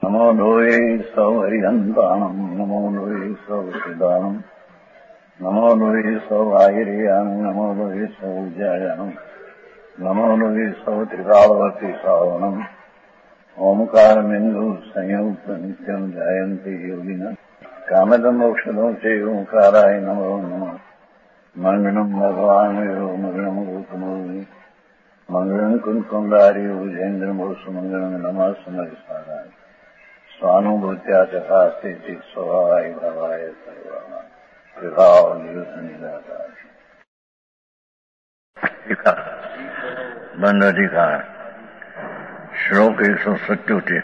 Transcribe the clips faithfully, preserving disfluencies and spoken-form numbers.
નમો લોહે સૌ હરિહંતાણમ નમો લોહે સૌ સિદ્ધાણમ નમો લોહે સૌ આહિર્યાણમ નમો લોહે સૌ જયાણમ નમો લોહે સૌ ત્રિકાળવતી શ્રાવણમ ઓમકાર બિંદુ સંયુક્ત નિત્યમ જાયંતી યોગિના કામદમ મોક્ષદો છે ઓંકારાય નમો નમઃ મંગળમ ભગવાન મંગળમ ગોતમોહિ મંગળમ કુંકુંડારી ઉજેન્દ્રમોષ મંગળમ નમઃ સમરિસારાય સ્વાનુભૂત્યા ચકાસ્તે ચિત સ્વભાવાય ભાવાય સર્વા વિભાવ નિદાકાર બંધ અધિકાર શ્લોક એકસો સત્યોતેર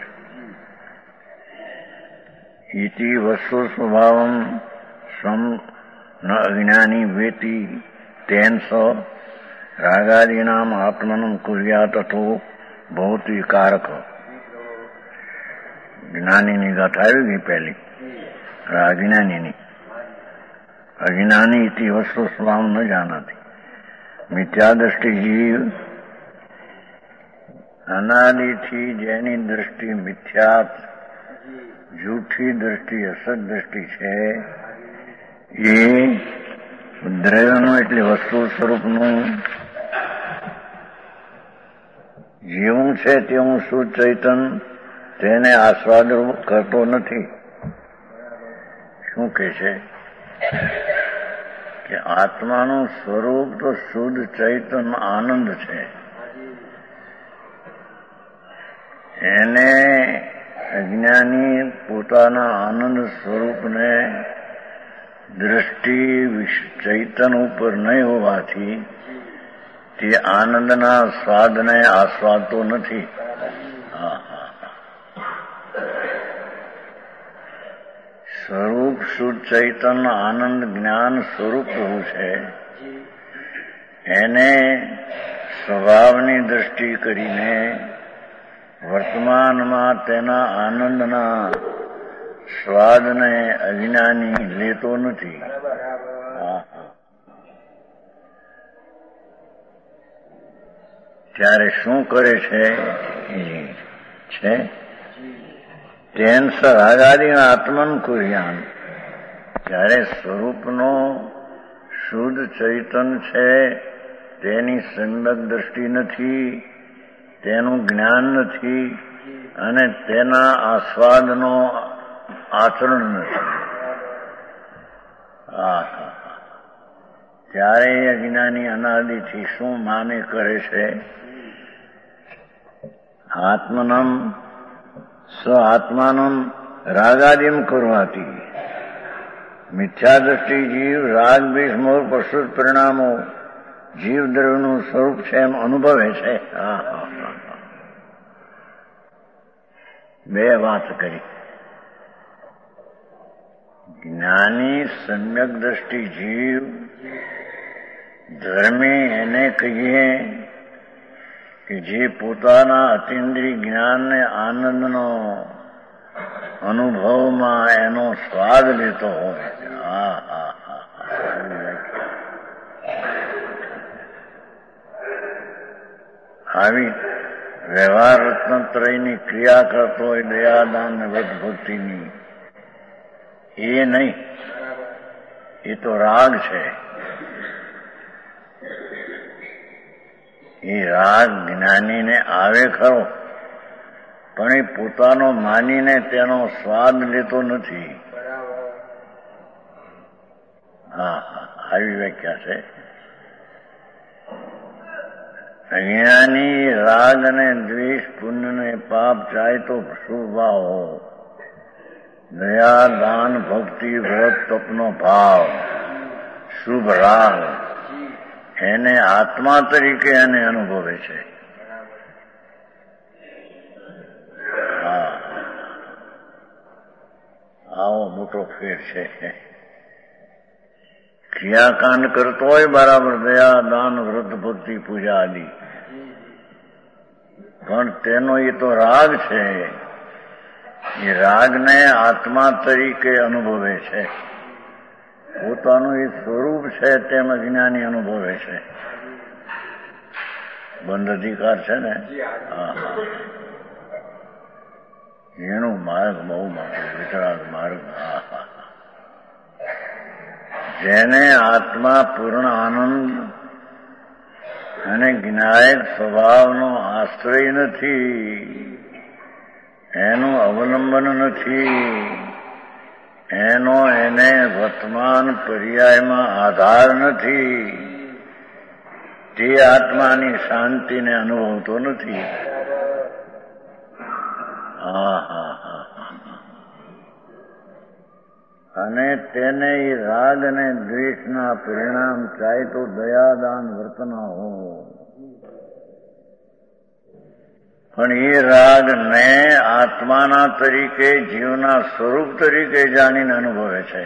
ઇતિ વસ્તુ સ્વભાવમ સ્વમ ન અજ્ઞાની વેતિ તેન સ રાગાદીનામ આત્મનમ કુર્યાત અથો ભૌત વિકારક. જ્ઞાનીની ગાથા આવી ગઈ પહેલી, અજ્ઞાનીની. અજ્ઞાની ઇતિ વસ્તુ સ્વભાવ ન જાનાતી. મિથ્યા દ્રષ્ટિ જીવ અનાદિથી જેની દ્રષ્ટિ મિથ્યા જૂઠી દ્રષ્ટિ અસત દ્રષ્ટિ છે એ દ્રવ્યનું એટલે વસ્તુ સ્વરૂપનું જેવું છે તેવું શુદ્ધ ચૈતન તેને આસ્વાદ કરતો નથી. શું કે છે કે આત્માનું સ્વરૂપ તો શુદ્ધ ચૈતન આનંદ છે. એને અજ્ઞાની પોતાના આનંદ સ્વરૂપને દ્રષ્ટિ ચૈતન ઉપર નહીં હોવાથી તે આનંદના સ્વાદને આસ્વાદતો નથી. સ્વરૂપ શુદ્ધ ચૈતન આનંદ જ્ઞાન સ્વરૂપ છે. એને સ્વભાવની દ્રષ્ટિ કરીને વર્તમાનમાં તેના આનંદના સ્વાદને અજ્ઞાની લેતો નથી. ત્યારે શું કરે છે છે તેન સરાગાદીના આત્મન કુર્યાન. જ્યારે સ્વરૂપનો શુદ્ધ ચૈતન છે તેની સંગત દ્રષ્ટિ નથી, તેનું જ્ઞાન નથી અને તેના આસ્વાદનો આચરણ નથી. ત્યારે અજ્ઞાની અનાદિથી શું માને કરે છે? આત્મનમ સ્વ આત્માનમ રાગાદિમ કરવાથી. મિથ્યા દ્રષ્ટિ જીવ રાગ દ્વેષ મોહ પ્રસુત પરિણામો જીવ દ્રવ્યનું સ્વરૂપ છે એમ અનુભવે છે. બે વાત કરી. જ્ઞાની સમ્યક દ્રષ્ટિ જીવ ધર્મી એને કહીએ કે જે પોતાના અતિન્દ્રિય જ્ઞાનને આનંદનો અનુભવમાં એનો સ્વાદ લેતો હોય. હા હા હા આવી વ્યવહાર રત્નત્રયની ક્રિયા કરતો હોય દયાદાન ને વ્રત ભક્તિની, એ નહીં. એ તો રાગ છે. એ રાગ જ્ઞાનીને આવે ખરો, પણ એ પોતાનો માનીને તેનો સ્વાદ લેતો નથી. હા હા આવી વ્યાખ્યા છે. અજ્ઞાની રાગ અને દ્વેષ પુણ્ય ને પાપ ચાહે તો શુભ ભાવ હો, દયા દાન ભક્તિ વ્રત તપનો ભાવ શુભ રાગ એને આત્મા તરીકે એને અનુભવે છે. હા આવો મોટો ફેર છે. ક્રિયાકાંડ કરતો હોય બરાબર, દયા દાન વ્રત ભક્તિ પૂજા આદિ, પણ તેનો એ તો રાગ છે. એ રાગને આત્મા તરીકે અનુભવે છે. પોતાનું એ સ્વરૂપ છે તેમ અજ્ઞાની અનુભવે છે. બંધ અધિકાર છે ને. હા હા એનું માર્ગ બહુ મોટો વિતરાગ માર્ગ. જેને આત્મા પૂર્ણ આનંદ અને જ્ઞાયક સ્વભાવનો આશ્રય નથી, એનું અવલંબન નથી, એનો એને વર્તમાન પર્યાયમાં આધાર નથી, તે આત્માની શાંતિને અનુભવતો નથી. હા હા હા અને તેને એ રાગ અને દ્વેષના પરિણામ ચાહે તો દયાદાન વર્તના હો, પણ એ રાગને આત્માના તરીકે જીવના સ્વરૂપ તરીકે જાણીને અનુભવે છે.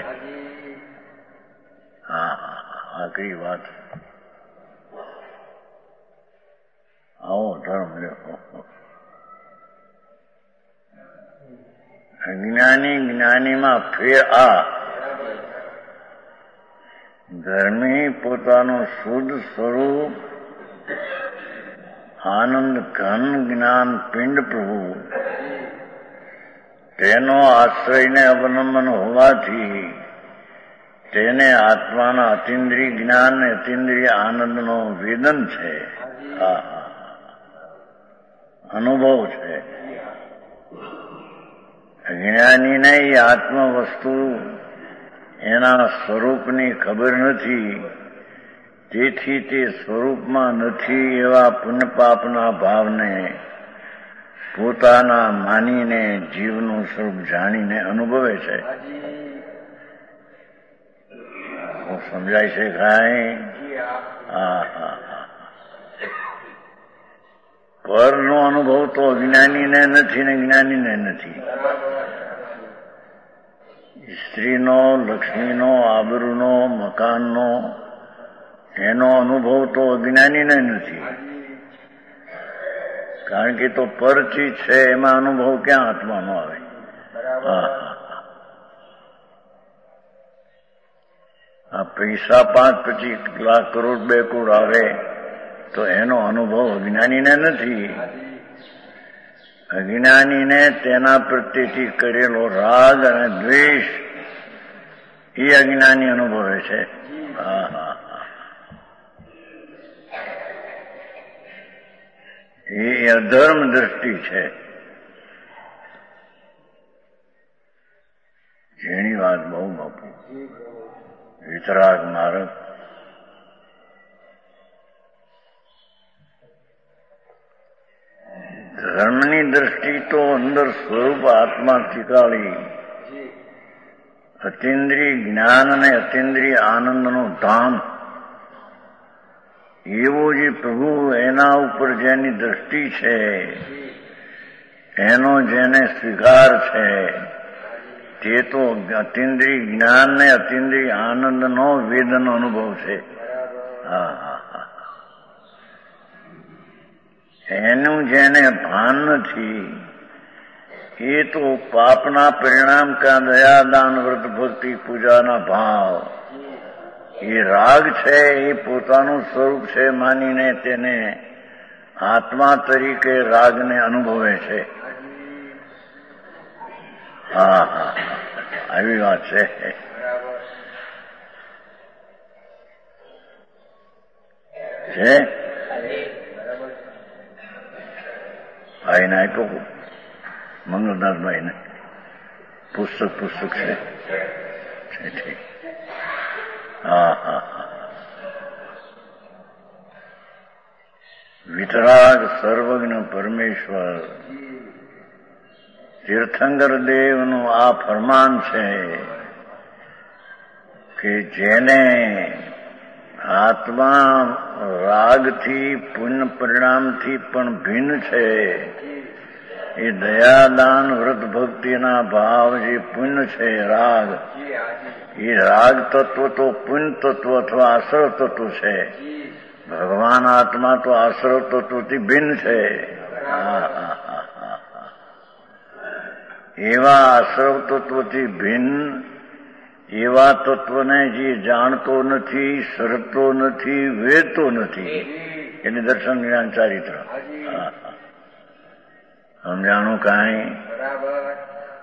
હા આખરી વાત. આવો ધર્મ લ્યો. જ્ઞાની જ્ઞાનીમાં ફેર આ ધર્મી પોતાનું શુદ્ધ સ્વરૂપ આનંદ ઘન જ્ઞાન પિંડ પ્રભુ તેનો આશ્રયને અવલંબન હોવાથી તેને આત્માના અતિન્દ્રિય જ્ઞાન ને અતિન્દ્રિય આનંદનો વેદન છે, અનુભવ છે. જ્ઞાનીને એ આત્મ વસ્તુ એના સ્વરૂપની ખબર નથી, તેથી તે સ્વરૂપમાં નથી એવા પુણ્યપાપના ભાવને પોતાના માનીને જીવનું સ્વરૂપ જાણીને અનુભવે છે. સમજાય છે કાંઈ? હા હા પરનો અનુભવ તો જ્ઞાનીને નથી ને જ્ઞાનીને નથી. સ્ત્રીનો, લક્ષ્મીનો, આબરૂનો, મકાનનો એનો અનુભવ તો અજ્ઞાનીને નથી, કારણ કે તો પરચિત છે, એમાં અનુભવ ક્યાં આત્માનો આવે? આ પૈસા પાંચ પચીસ લાખ કરોડ બે કરોડ આવે તો એનો અનુભવ અજ્ઞાનીને નથી. અજ્ઞાનીને તેના પ્રત્યેથી કરેલો રાગ અને દ્વેષ એ અજ્ઞાની અનુભવે છે. હા હા એ અધર્મ દ્રષ્ટિ છે. જેની વાત બહુ બાપુ. વિતરાગ માર્ગ ધર્મની દ્રષ્ટિ તો અંદર સ્વરૂપ આત્મા ઠીકાળી અતિન્દ્રિય જ્ઞાન અને અતિન્દ્રિય આનંદનું ધામ એવો જે પ્રભુ એના ઉપર જેની દ્રષ્ટિ છે, એનો જેને સ્વીકાર છે, તે તો અતિન્દ્રિય જ્ઞાન ને અતિન્દ્રિય આનંદનો વેદનો અનુભવ છે. હા હા હા એનું જેને ભાન નથી એ તો પાપના પરિણામ કા દયાદાન વ્રત ભક્તિ પૂજાના ભાવ એ રાગ છે, એ પોતાનું સ્વરૂપ છે માનીને તેને આત્મા તરીકે રાગને અનુભવે છે. હા હા આવી વાત છે. છે ભાઈને આપ્યો મંગળદાસભાઈને પુસ્તક પુસ્તક છે. ઠીક. હા હા હા વિતરાગ સર્વજ્ઞ પરમેશ્વર તીર્થંકર દેવનું આ ફરમાન છે કે જેને આત્મા રાગથી પુણ્ય પરિણામથી પણ ભિન્ન છે, એ દયાદાન વ્રત ભક્તિના ભાવ જે પુણ્ય છે રાગ, એ રાગ તત્વ તો પુણ્ય તત્વ અથવા આશ્રવ તત્વ છે. ભગવાન આત્મા તો આશ્રવ તત્વથી ભિન્ન છે. એવા આશ્રવ તત્વથી ભિન્ન એવા તત્વને જે જાણતો નથી, સરતો નથી, વેદતો નથી, એને દર્શન જ્ઞાન ચારિત્ર સમજાણું કાંઈ?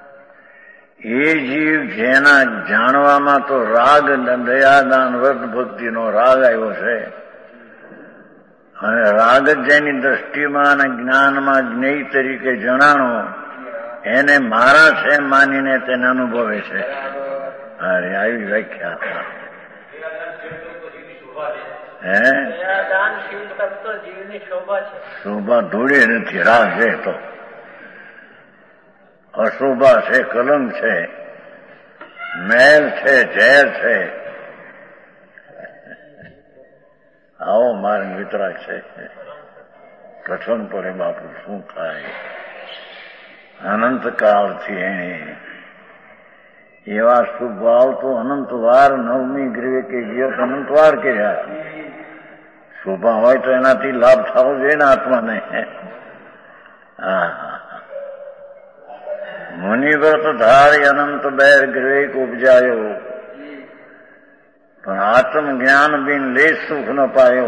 એ જીવ જેના જાણવામાં તો રાગ દયાદાન વ્રત ભક્તિનો રાગ આવ્યો છે અને રાગ જ જેની દ્રષ્ટિમાં અને જ્ઞાનમાં જ્ઞેય તરીકે જણાણો એને મારા છે માનીને તેને અનુભવે છે. અરે આવી વ્યાખ્યા હે શોભા ધૂળી નથી. રાગ છે તો અશોભા છે, કલંક છે, મેલ છે, ઝેર છે. આવો માર્ગ વિતરાગ છે. કઠણ પડે બાપુ શું થાય. અનંતકાળથી એને એવા શુભાવ તો અનંતવાર નવમી ગ્રહ કે જીવત અનંતવાર કર્યા. શોભા હોય તો એનાથી લાભ થવો જોઈએ ને આત્માને. હા મુનિવ્રત ધારી અનંત બેર ગ્રેક ઉપજાયો પણ આત્મ જ્ઞાન બિન લેશ સુખ ન પાયો.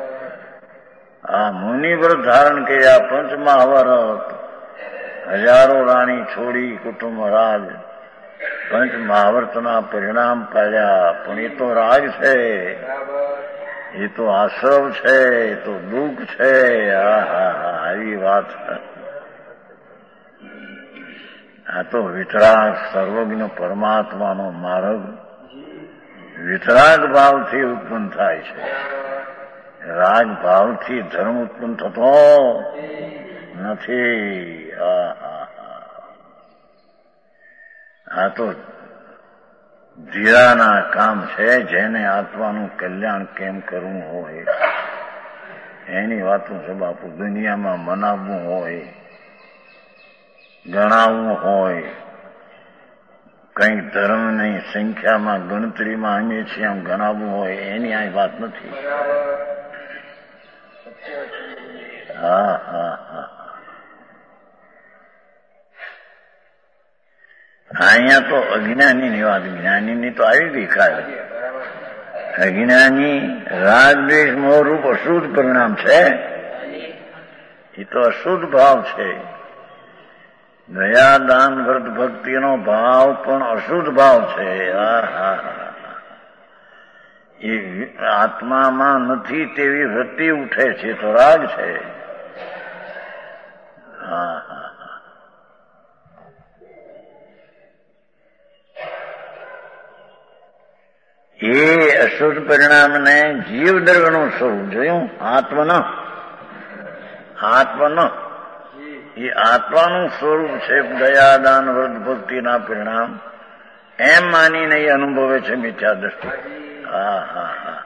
આ મુનિવ્રત ધારણ કર્યા પંચ મહાવરત હજારો રાણી છોડી કુટુંબ રાજ પંચ મહાવર્તના પરિણામ પાડ્યા. પણ એ તો રાગ છે, એ તો આશ્રવ છે, એ તો દુઃખ છે. હા હા હા આવી વાત. આ તો વિતરાગ સર્વજ્ઞ પરમાત્માનો માર્ગ વિતરાગ ભાવથી ઉત્પન્ન થાય છે. રાગ ભાવથી ધર્મ ઉત્પન્ન થતો નથી. આ તો ધીરાના કામ છે. જેને આત્માનું કલ્યાણ કેમ કરવું હોય એની વાતો છે બાપુ. દુનિયામાં મનાવવું હોય, ગણાવવું હોય, કઈ ધર્મની સંખ્યામાં ગણતરીમાં અમે છીએ આમ ગણાવવું હોય એની આ વાત નથી. હા હા હા અહીંયા તો અજ્ઞાનીની વાત. જ્ઞાનીની તો આવી ગઈ કાલે. અજ્ઞાની રાગ દ્વેષ મોહરૂપ અશુદ્ધ પરિણામ છે. એ તો અશુદ્ધ ભાવ છે. દયા દાન વ્રત ભક્તિનો ભાવ પણ અશુદ્ધ ભાવ છે. એ આત્મામાં નથી તેવી વૃત્તિ ઉઠે છે તો રાગ છે. હા હા એ અશુદ્ધ પરિણામને જીવ દ્રવ્યનું સ્વરૂપ જોયું. આત્મન આત્મન એ આત્માનું સ્વરૂપ છે. દયાદાન વ્રત ભક્તિના પરિણામ એમ માનીને એ અનુભવે છે મિથ્યા દ્રષ્ટિ. હા હા હા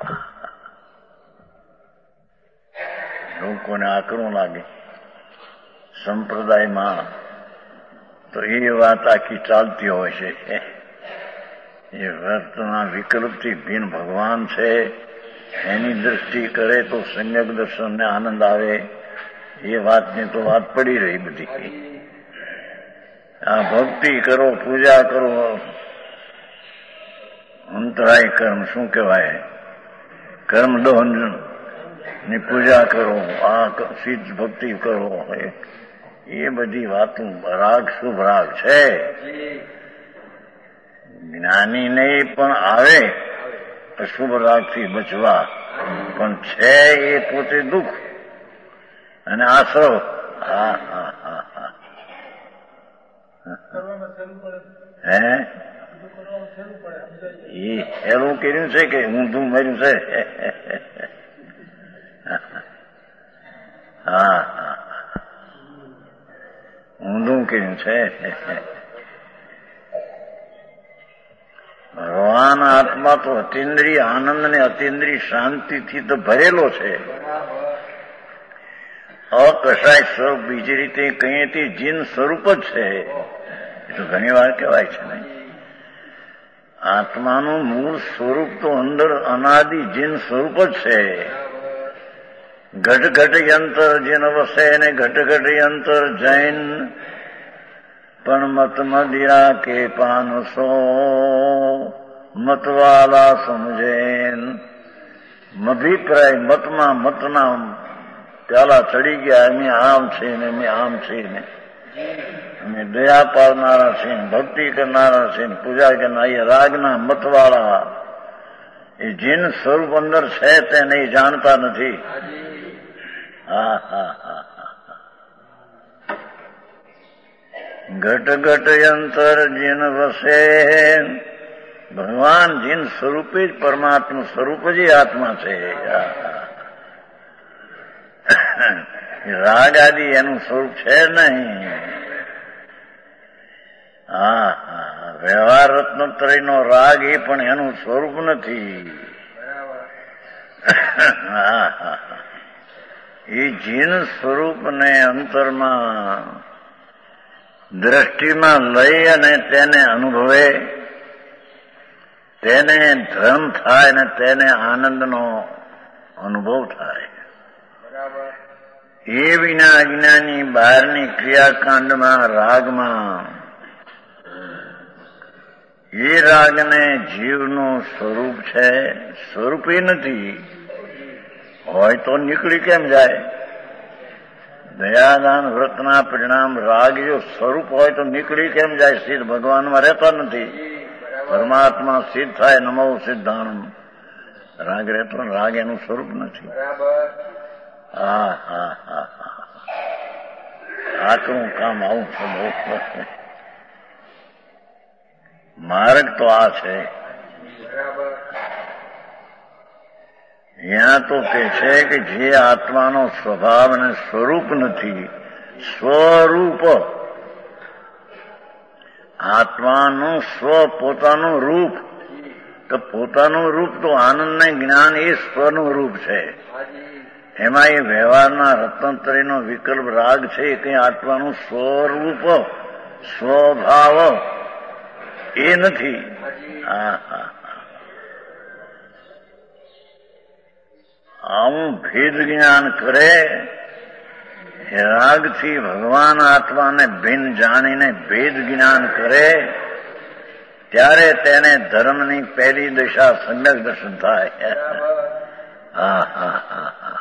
લોકોને આકરું લાગે સંપ્રદાયમાં તો એ વાત આખી ચાલતી હોય છે. એ વ્રતના વિકલ્પથી ભિન્ન ભગવાન છે એની દ્રષ્ટિ કરે તો સમ્યક દર્શનને આનંદ આવે. એ વાતની તો વાત પડી રહી બધી. આ ભક્તિ કરો, પૂજા કરો, અંતરાય કર્મ શું કહેવાય, કર્મ દહન ની પૂજા કરો, આ સિદ્ધ ભક્તિ કરો, એ બધી વાતો રાગ શુભ રાગ છે. જ્ઞાનીને પણ આવે અશુભ રાગથી બચવા, પણ છે એ પોતે દુઃખ અને આશ્રવ. હા હા હા હા હે એ હેલું કર્યું છે કે ઊંધું મર્યું છે. હા હા ઊંધું કર્યું છે. ભગવાન આત્મા તો અતિન્દ્રિય આનંદ ને અતિન્દ્રિય શાંતિથી તો ભરેલો છે. અકશાય સ્વરૂપ બીજી રીતે કહીએ જીન સ્વરૂપ જ છે. એ તો ઘણી વાર કહેવાય છે ને. આત્માનું મૂળ સ્વરૂપ તો અંદર અનાદિ જીન સ્વરૂપ જ છે. ઘટ ઘટ યંતર જીન વસે ને ઘટ ઘટ યંતર જૈન પણ મત મદિરા કે પાનસો મતવાલા સમજેન. અભિપ્રાય મતમાં મતના પ્યાલા ચડી ગયા. એમ આમ છે ને એમ આમ છે ને અમે દયા પાડનારા છીએ, ભક્તિ કરનારા છીએ, પૂજા કરનારા એ રાગના મતવાળા એ જીન સ્વરૂપ અંદર છે તેને એ જાણતા નથી. હા હા હા ઘટ ઘટ અંતર જીન વસે. ભગવાન જીન સ્વરૂપે જ પરમાત્મા સ્વરૂપ જ આત્મા છે. રાગ આદિ એનું સ્વરૂપ છે નહીં. હા હા વ્યવહાર રત્નત્રયનો રાગ એ પણ એનું સ્વરૂપ નથી. હા હા એ જીન સ્વરૂપને અંતરમાં દ્રષ્ટિમાં લઈ અને તેને અનુભવે, તેને ધર્મ થાય અને તેને આનંદનો અનુભવ થાય. એ વિના અજ્ઞાની બહારની ક્રિયાકાંડમાં રાગમાં એ રાગને જીવનું સ્વરૂપ છે, સ્વરૂપે નથી. હોય તો નીકળી કેમ જાય? દયાદાન વ્રતના પરિણામ રાગ જો સ્વરૂપ હોય તો નીકળી કેમ જાય? સિદ્ધ ભગવાનમાં રહેતા નથી. પરમાત્મા સિદ્ધ થાય નમો સિદ્ધાનમ. રાગ રહેતો રાગ એનું સ્વરૂપ નથી. હા હા હા હા આટલું કામ આવું છે. માર્ગ તો આ છે. ત્યાં તો કે છે કે જે આત્માનો સ્વભાવ અને સ્વરૂપ નથી, સ્વરૂપ આત્માનું સ્વ પોતાનું રૂપ, તો પોતાનું રૂપ તો આનંદને જ્ઞાન એ સ્વનું રૂપ છે. એમાં એ વ્યવહારના રત્નત્રયનો વિકલ્પ રાગ છે એ કઈ આત્માનું સ્વરૂપ સ્વભાવ એ નથી. હા હા આવું ભેદ જ્ઞાન કરે રાગથી ભગવાન આત્માને ભિન્ન જાણીને ભેદ જ્ઞાન કરે ત્યારે તેને ધર્મની પહેલી દિશા સમ્યક દર્શન થાય. હા હા હા હા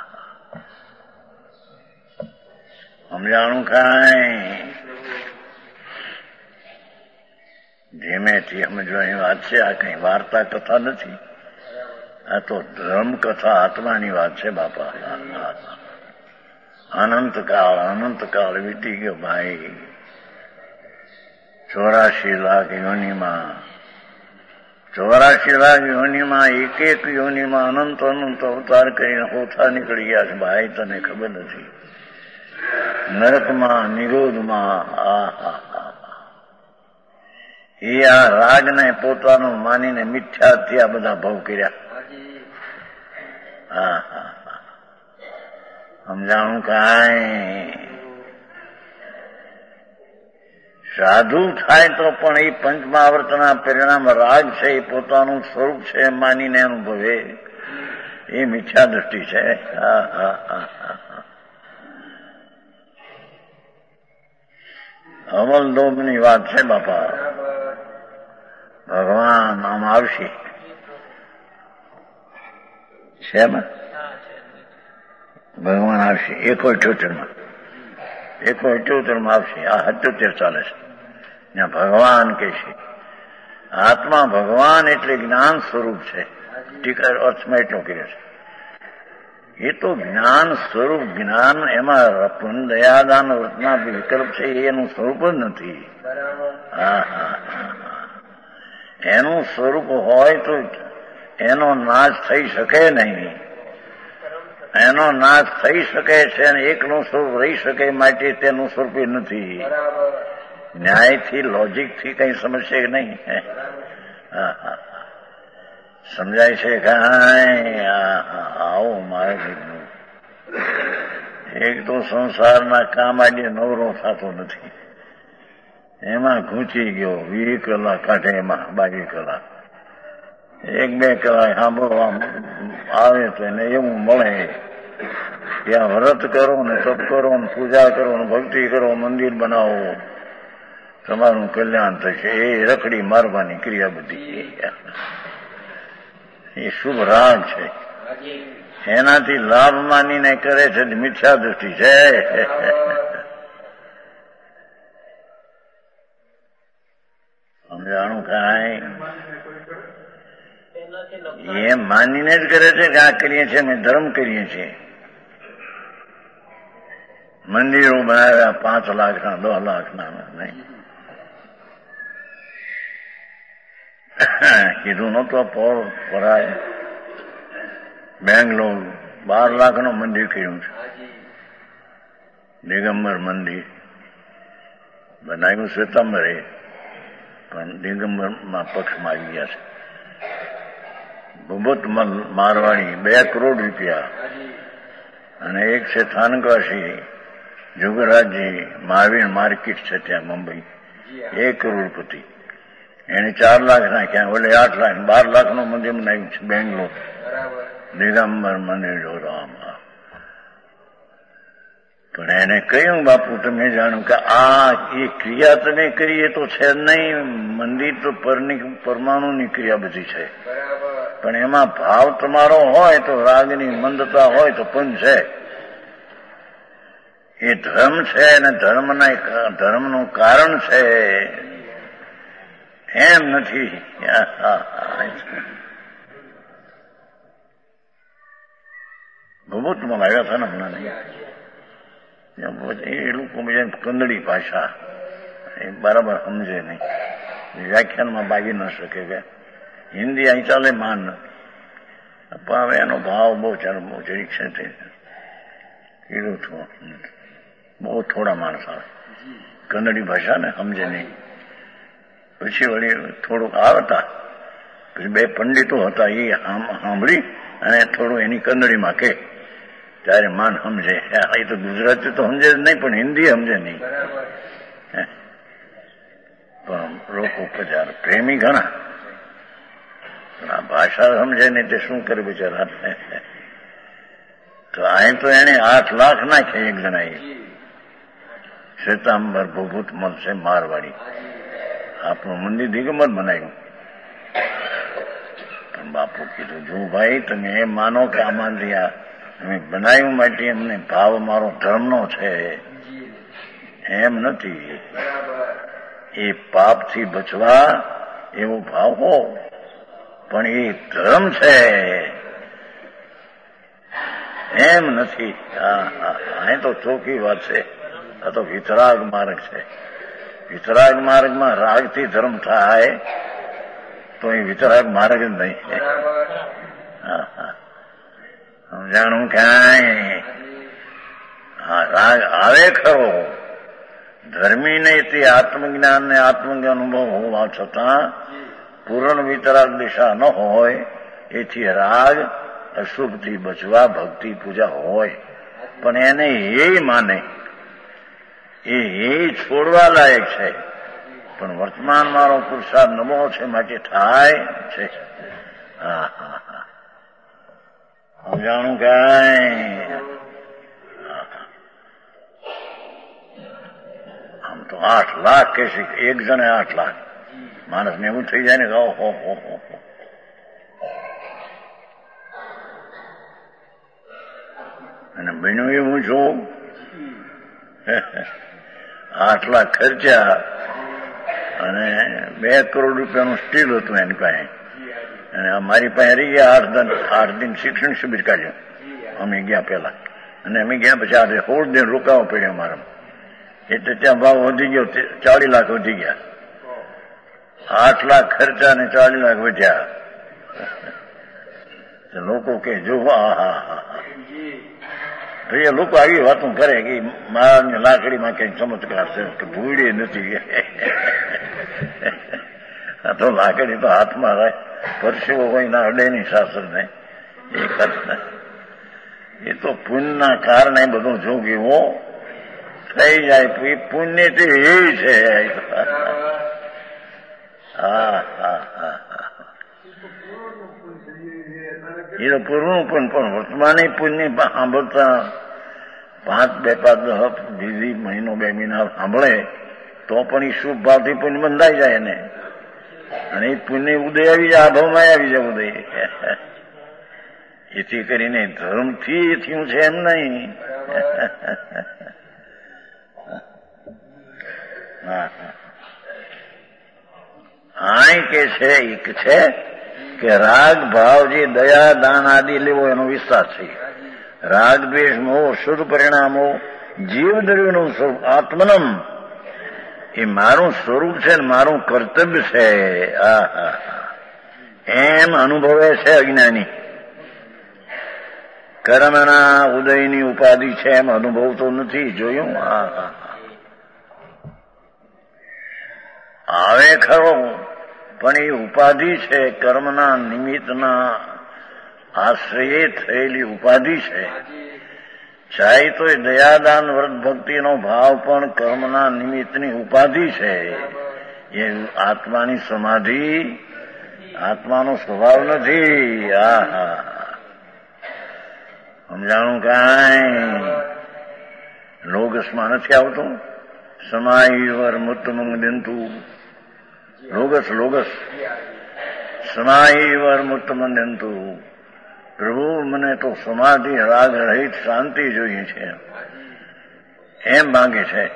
સમજાણું કાંઈ? ધીમેથી સમજવાની વાત છે. આ કઈ વાર્તા કથા નથી. આ તો ધર્મ કથા આત્માની વાત છે બાપા. અનંતકાળ અનંતકાળ વીતી ગયો ભાઈ. ચોરાશી લાખ યોનિમાં ચોરાશી લાખ યોનિમાં એક એક યોનિમાં અનંત અનંત અવતાર કરીને હોથા નીકળી ગયા છે ભાઈ. તને ખબર નથી. નરકમાં નિરોધમાં આ હા હા એ આ રાગને પોતાનું માનીને મિથ્યાથી આ બધા ભવ કર્યા. હા હા હા સમજાણું કાંઈ? સાધુ થાય તો પણ એ પંચમહાવર્તના પરિણામ રાગ છે એ પોતાનું સ્વરૂપ છે માનીને અનુભવે એ મિથ્યા દ્રષ્ટિ છે. હા હા હા હા અમલ લોભની વાત છે બાપા. ભગવાન આમ આવશે છે ભગવાન આવશે એકો અઠ્યોતેરમાં એકો અઠ્યોતેરમાં આવશે. આ અઠ્યોતેર ચાલે છે ત્યાં ભગવાન કે છે આત્મા ભગવાન એટલે જ્ઞાન સ્વરૂપ છે. ટીકા અર્થમાં એટલો કર્યો છે. એ તો જ્ઞાન સ્વરૂપ જ્ઞાન એમાં દયાદાન વ્રતના વિકલ્પ છે એનું સ્વરૂપ જ નથી. હા હા એનું સ્વરૂપ હોય તો એનો નાશ થઈ શકે નહીં. એનો નાશ થઈ શકે છે અને એકનું સ્વરૂપ રહી શકે માટે તેનું સ્વરૂપ નથી. ન્યાયથી લોજિકથી કઈ સમજશે નહીં. હા હા સમજાય છે કાંઈ? આવો મારે એક તો સંસારના કામ આજે નવરો થતો નથી. એમાં ઘૂંચી ગયો વીસ કલાક કાઢે એમાં બાકી કલાક એક બે કલાક સાંભળવા આવે તો એને એવું મળે ત્યાં વ્રત કરો ને તપ કરો ને પૂજા કરો ને ભક્તિ કરો મંદિર બનાવો તમારું કલ્યાણ થશે. એ રખડી મારવાની ક્રિયા બધી એ શુભ રાગ છે. એનાથી લાભ માનીને કરે છે મિથ્યા દ્રષ્ટિ છે. સમજાણું કાંઈ એ માનીને જ કરે છે કે આ કરીએ છીએ અમે ધર્મ કરીએ છીએ. મંદિરો બનાવ્યા પાંચ લાખના દસ લાખના નહીં કીધું નતું પોળ પરાય બેંગ્લોર બાર લાખનું મંદિર કર્યું છે. દિગંબર મંદિર બનાવ્યું શ્વેતાંબરે પણ દિગંબરમાં પક્ષમાં આવી ગયા છે. ભૂપત મારવાડી બે કરોડ રૂપિયા અને એક છે થાનકાશી જુગરાજજી મહાવીર માર્કેટ છે ત્યાં મુંબઈ એક કરોડપતિ એને ચાર લાખ નાખ્યા ઓલે આઠ લાખ બાર લાખનું મંદિર બનાવ્યું છે બેંગ્લોર દિગંબર મંદિર જોવામાં. પણ એને કહ્યું બાપુ તમે જાણ્યું કે આ એ ક્રિયા તમે કરીએ તો છે નહીં, મંદિર તો પરની પરમાણુની ક્રિયા બધી છે, પણ એમાં ભાવ તમારો હોય તો રાગની મંદતા હોય તો પણ છે. એ ધર્મ છે અને ધર્મના ધર્મનું કારણ છે એમ નથી. ભૂભૂતમાં આવ્યા હતા ને હમણાં નહીં એ લોકો બીજા કંદડી ભાષા એ બરાબર સમજે નહીં, વ્યાખ્યાનમાં બાજી ન શકે કે હિન્દી અહીં ચાલે માન પણ હવે એનો ભાવ બહુ ચાલો બહુ જરીક છે તે કીધું છું બહુ થોડા માણસ આવે કન્નડી ભાષા ને સમજે નહીં. પછી વળી થોડુંક આવતા પછી બે પંડિતો હતા એ સાંભળી અને થોડું એની કન્નડીમાં કે ત્યારે માન સમજે. એ તો ગુજરાતી તો સમજે જ નહીં પણ હિન્દી સમજે નહીં. પણ લોકો બજાર પ્રેમી ઘણા આ ભાષા સમજે નહીં તે શું કરે બિચારા. તો અહીં તો એને આઠ લાખ નાખે એક જણા એ શ્વેતાંબર ભૂભૂત મળશે મારવાડી આપણું મંદિર દિગંબર બનાવ્યું. પણ બાપુ કીધું જો ભાઈ તમે એમ માનો કે આમાં અમે બનાવ્યું માટે અમને ભાવ મારો ધર્મનો છે એમ નથી. એ પાપથી બચવા એવો ભાવ હો પણ એ ધર્મ છે એમ નથી. અહીં તો ચોખ્ખી વાત છે. આ તો વિતરાગ માર્ગ છે. વિતરાગ માર્ગમાં રાગથી ધર્મ થાય તો એ વિતરાગ માર્ગ જ નહીં. હા હા સમજાણું ક્યાંય. હા રાગ આવે ખરો ધર્મી નહીં તે આત્મજ્ઞાન ને આત્મજ્ઞાન અનુભવ હોવા છતાં પૂર્ણ વિતરાગ દિશા ન હોય એથી રાગ અશુભથી બચવા ભક્તિ પૂજા હોય પણ એને એ માને એ એ છોડવા લાયક છે. પણ વર્તમાન મારો પુરુષાર્થ નબળો છે માટે થાય છે. હા હા હા સમજાણું કાંઈ. આમ તો આઠ લાખ કે છે એક જણે આઠ લાખ માણસ ને એવું થઈ જાય ને હો હો હો હો અને બન્યું એવું છું આઠ લાખ ખર્ચ્યા અને બે કરોડ રૂપિયાનું સ્ટીલ હતું એની પાસે અને મારી પાસે રહી ગયા આઠ દિન આઠ દિન શિક્ષણ શિબિર કાઢ્યું અમે ગયા પેલા અને અમે ગયા પછી આજે સોળ દિન રોકાવો પડ્યો મારા એટલે ત્યાં ભાવ વધી ગયો ચાલીસ લાખ વધી ગયા. આઠ લાખ ખર્ચા અને ચાલીસ લાખ વધ્યા. લોકો કે જો હા હા હા તો એ લોકો આવી વાતો કરે કે મારા લાકડીમાં કઈ ચમત્કાર છે કે ભૂડી નથી. આ તો લાકડી તો હાથમાં રહે પરસેવો કોઈ ના અડે નહીં શાસ્ત્ર ને એ કરતા એ તો પુણ્યના કારણે બધું જોગીઓ થઈ જાય. પુણ્ય તો એ છે. હા હા હા એ તો પૂર્વનું પણ પણ વર્તમાને પુણ્ય સાંભળતા પાંચ બે પાંચ દસ દીદી મહિનો બે મહિના સાંભળે તો પણ એ શુભ ભાવથી પુણ્ય બંધાઈ જાય ને અને એ પુણ્ય ઉદય આવી જાય આભાવમાં આવી જાય ઉદય. એથી કરીને ધર્મથી એ થયું છે એમ નહીં. હા અહીં કે છે એક છે કે રાગ ભાવ જે દયા દાન આદિ લેવો એનો વિસ્તાર છે. રાગ દ્વેષ મોહ શુદ્ધ પરિણામો જીવ દ્રવ્યનું સ્વરૂપ આત્મનમ એ મારું સ્વરૂપ છે ને મારું કર્તવ્ય છે આ એમ અનુભવે છે અજ્ઞાની. કર્મના ઉદયની ઉપાધિ છે એમ અનુભવતો નથી. જોયું? હા આવે ખરો પણ એ ઉપાધિ છે, કર્મના નિમિત્તના આશ્રયે થયેલી ઉપાધિ છે. ચાહે તો એ દયાદાન વ્રત ભક્તિનો ભાવ પણ કર્મના નિમિત્તની ઉપાધિ છે. એ આત્માની સમાધિ આત્માનો સ્વભાવ નથી. આ હા સમજાણું? કાંઈ લોગસમાં નથી આવતું. સમાયવર મુત્તમંગ દંતુ લોગસ લોગસ સમાયવર મુત્તમંગ દંતુ. પ્રભુ મને તો સમાધિ રાગ રહિત શાંતિ જોઈએ છે એમ માંગે છે.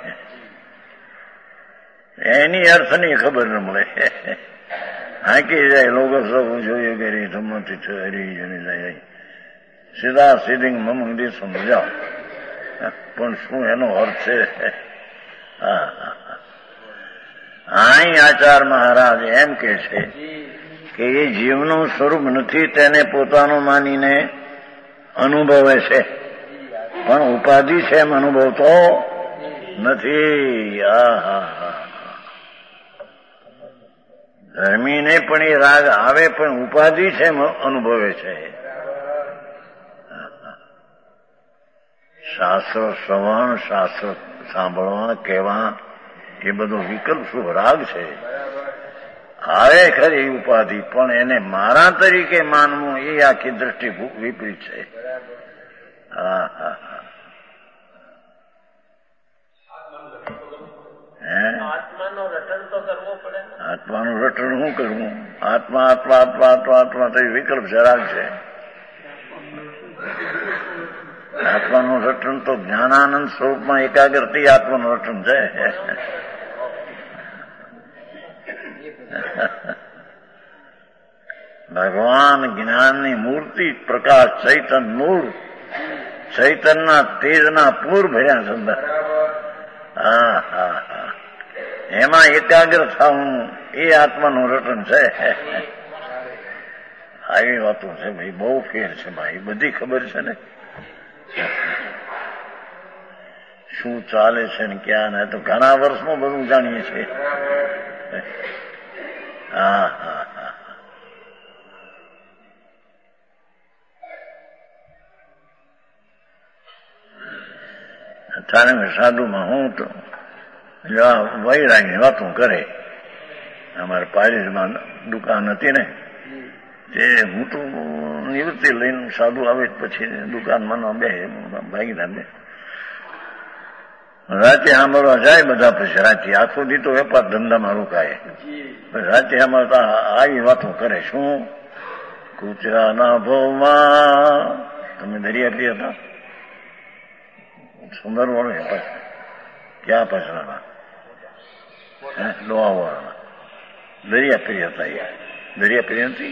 એની અર્થની ખબર ન મળે. હાંકી જાય લોગસ જોઈએ કરી સંમતિ હરી જની જાય સીધા સીધી મમંદી સમજાવ પણ શું એનો અર્થ છે? અહીં આચાર મહારાજ એમ કે છે કે એ જીવનું સ્વરૂપ નથી તેને પોતાનું માનીને અનુભવે છે પણ ઉપાધિ છે એમ અનુભવતો નથી. આ ધર્મીને પણ એ રાગ આવે પણ ઉપાધિ છે એમ અનુભવે છે. શાસ્ત્ર શ્રવણ શાસ્ત્ર સાંભળવા કહેવા એ બધો વિકલ્પ શું રાગ છે. આવે ખરી ઉપાધિ પણ એને મારા તરીકે માનવું એ આખી દ્રષ્ટિ વિપરીત છે. હા હા આત્માનું રટણ તો કરવું પડે. આત્માનું રટણ શું કરવું? આત્મા આત્મા આત્મા આત્મા આત્મા તો વિકલ્પ છે, રાગ છે. આત્માનું રટણ તો જ્ઞાનાનંદ સ્વરૂપમાં એકાગ્રથી આત્માનું રટણ છે. ભગવાન જ્ઞાનની મૂર્તિ પ્રકાશ ચૈતન નૂર ચૈતનના તેજના પૂર ભર્યા છે અંદર. હા હા હા એમાં એકાગ્ર થવું એ આત્માનું રટન છે. આવી વાતો છે ભાઈ, બહુ ફેર છે ભાઈ, બધી ખબર છે ને શું ચાલે છે ને ક્યાં ને. તો ઘણા વર્ષમાં બધું જાણીએ છીએ. હા હા હા અત્યારે સાધુમાં હું તો વૈરાગની વાતો કરે. અમારે પારિસમાં દુકાન હતી ને તે હું તો નિવૃત્તિ લઈને સાધુ આવે પછી દુકાનમાં બે ભાગીદાર બે રાતે સાંભળવા જાય બધા. પછી રાતે આખો દી તો વેપાર ધંધામાં રોકાય. રાતે સાંભળતા આવી વાતો કરે. શું? કૂતરાના ભાવમાં તમે દરિયા પ્રિય હતા સુંદર વાળો પાછળ ક્યાં પાછળના લોહા વાળાના દરિયા પ્રિય હતા. દરિયા પ્રિય નથી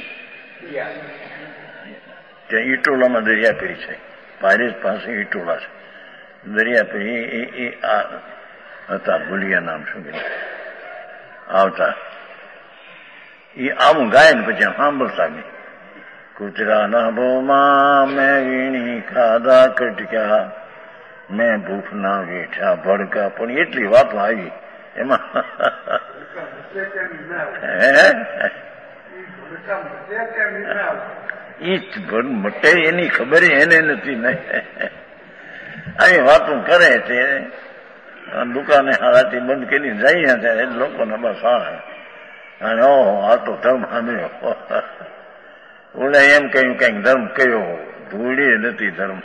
ત્યાં ઈટોલામાં દરિયા પીરી છે. પારિસ પાસે ઈટોલા છે. દરિયા પીરી એ આ હતા ભૂલિયા નામ શું કીધું આવતા. એ આવું ગાય ને પછી સાંભળતા નહીં. કૂતરાના ભોમાં મેં વીણી ખાધા કટક્યા મેં ભૂખના વેઠા ભડકા. પણ એટલી વાતો આવી એમાં મટે એની ખબર એને નથી ને. આવી વાતો કરે તે દુકાને હારાથી બંધ કરી જઈએ ત્યારે લોકોને બસ અને ઓહો આ તો ધર્મ સાંભળ્યો. ઓલે એમ કહ્યું કઈક ધર્મ કયો ભૂલી નથી ધર્મ.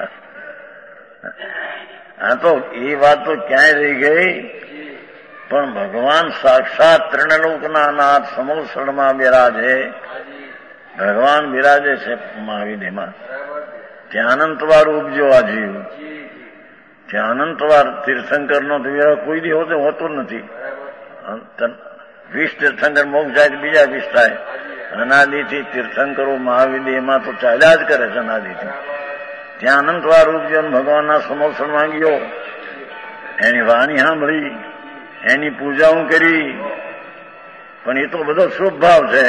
આ તો એ વાત તો ક્યાંય રહી ગઈ. પણ ભગવાન સાક્ષાત ત્રણલોકના નાથ સમોસણમાં બિરાજે. ભગવાન બિરાજે છે મહાવિધિમાં. ત્યાં અનંતવાર ઉપજો આ જીવ. ત્યાં અનંતવાર તીર્થંકર નો વિરહ કોઈ દી હોતો હોતો નથી. વીસ તીર્થંકર મોક્ષ જાય બીજા વીસ થાય. અનાદિથી તીર્થંકરો મહાવિદ્ય એમાં તો ચાલ્યા જ કરે છે અનાદિથી. ત્યાં અનંતવાર રૂપજન ભગવાનના સમોસણ માંગ્યો, એની વાણી સાંભળી, એની પૂજાઓ કરી, પણ એ તો બધો શુભ ભાવ છે.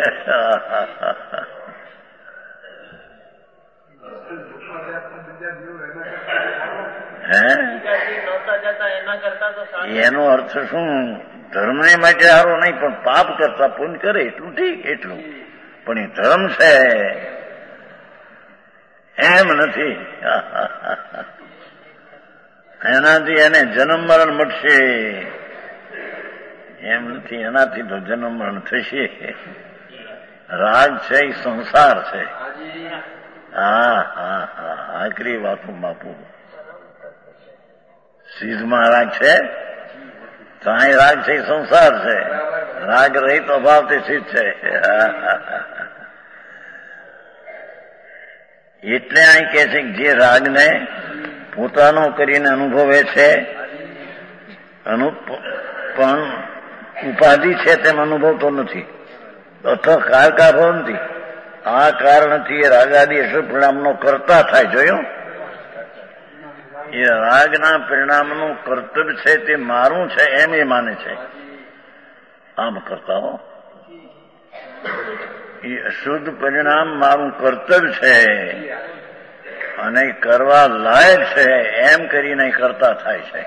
હે એનો અર્થ શું? ધર્મને માટે સારો નહીં, પણ પાપ કરતા પુણ્ય કરે એટલું ઠીક, એટલું. પણ એ ધર્મ છે એમ નથી. એનાથી એને જન્મ મરણ મળશે એમ નથી. એનાથી તો જન્મ મરણ થશે. રાગ છે એ સંસાર છે. હા હા હા આકરી વાતું બાપુ. સીધમાં રાગ છે, ત્યાં રાગ છે એ સંસાર છે. રાગ રહિત અભાવથી સિદ્ધ છે. એટલે અહીં કહે છે કે જે રાગને પોતાનો કરીને અનુભવે છે, અનુ પણ ઉપાધિ છે તેમ અનુભવતો નથી. અથવા કારકા ભવંતી, આ કારણથી એ રાગાદી અસર પરિણામનો કરતા થાય. જોયું? એ રાગના પરિણામનું કર્તવ્ય છે તે મારું છે એમ એ માને છે. આમ કરતા હો, એ અશુદ્ધ પરિણામ મારું કર્તવ્ય છે અને કરવા લાયક છે એમ કરીને કરતા થાય છે.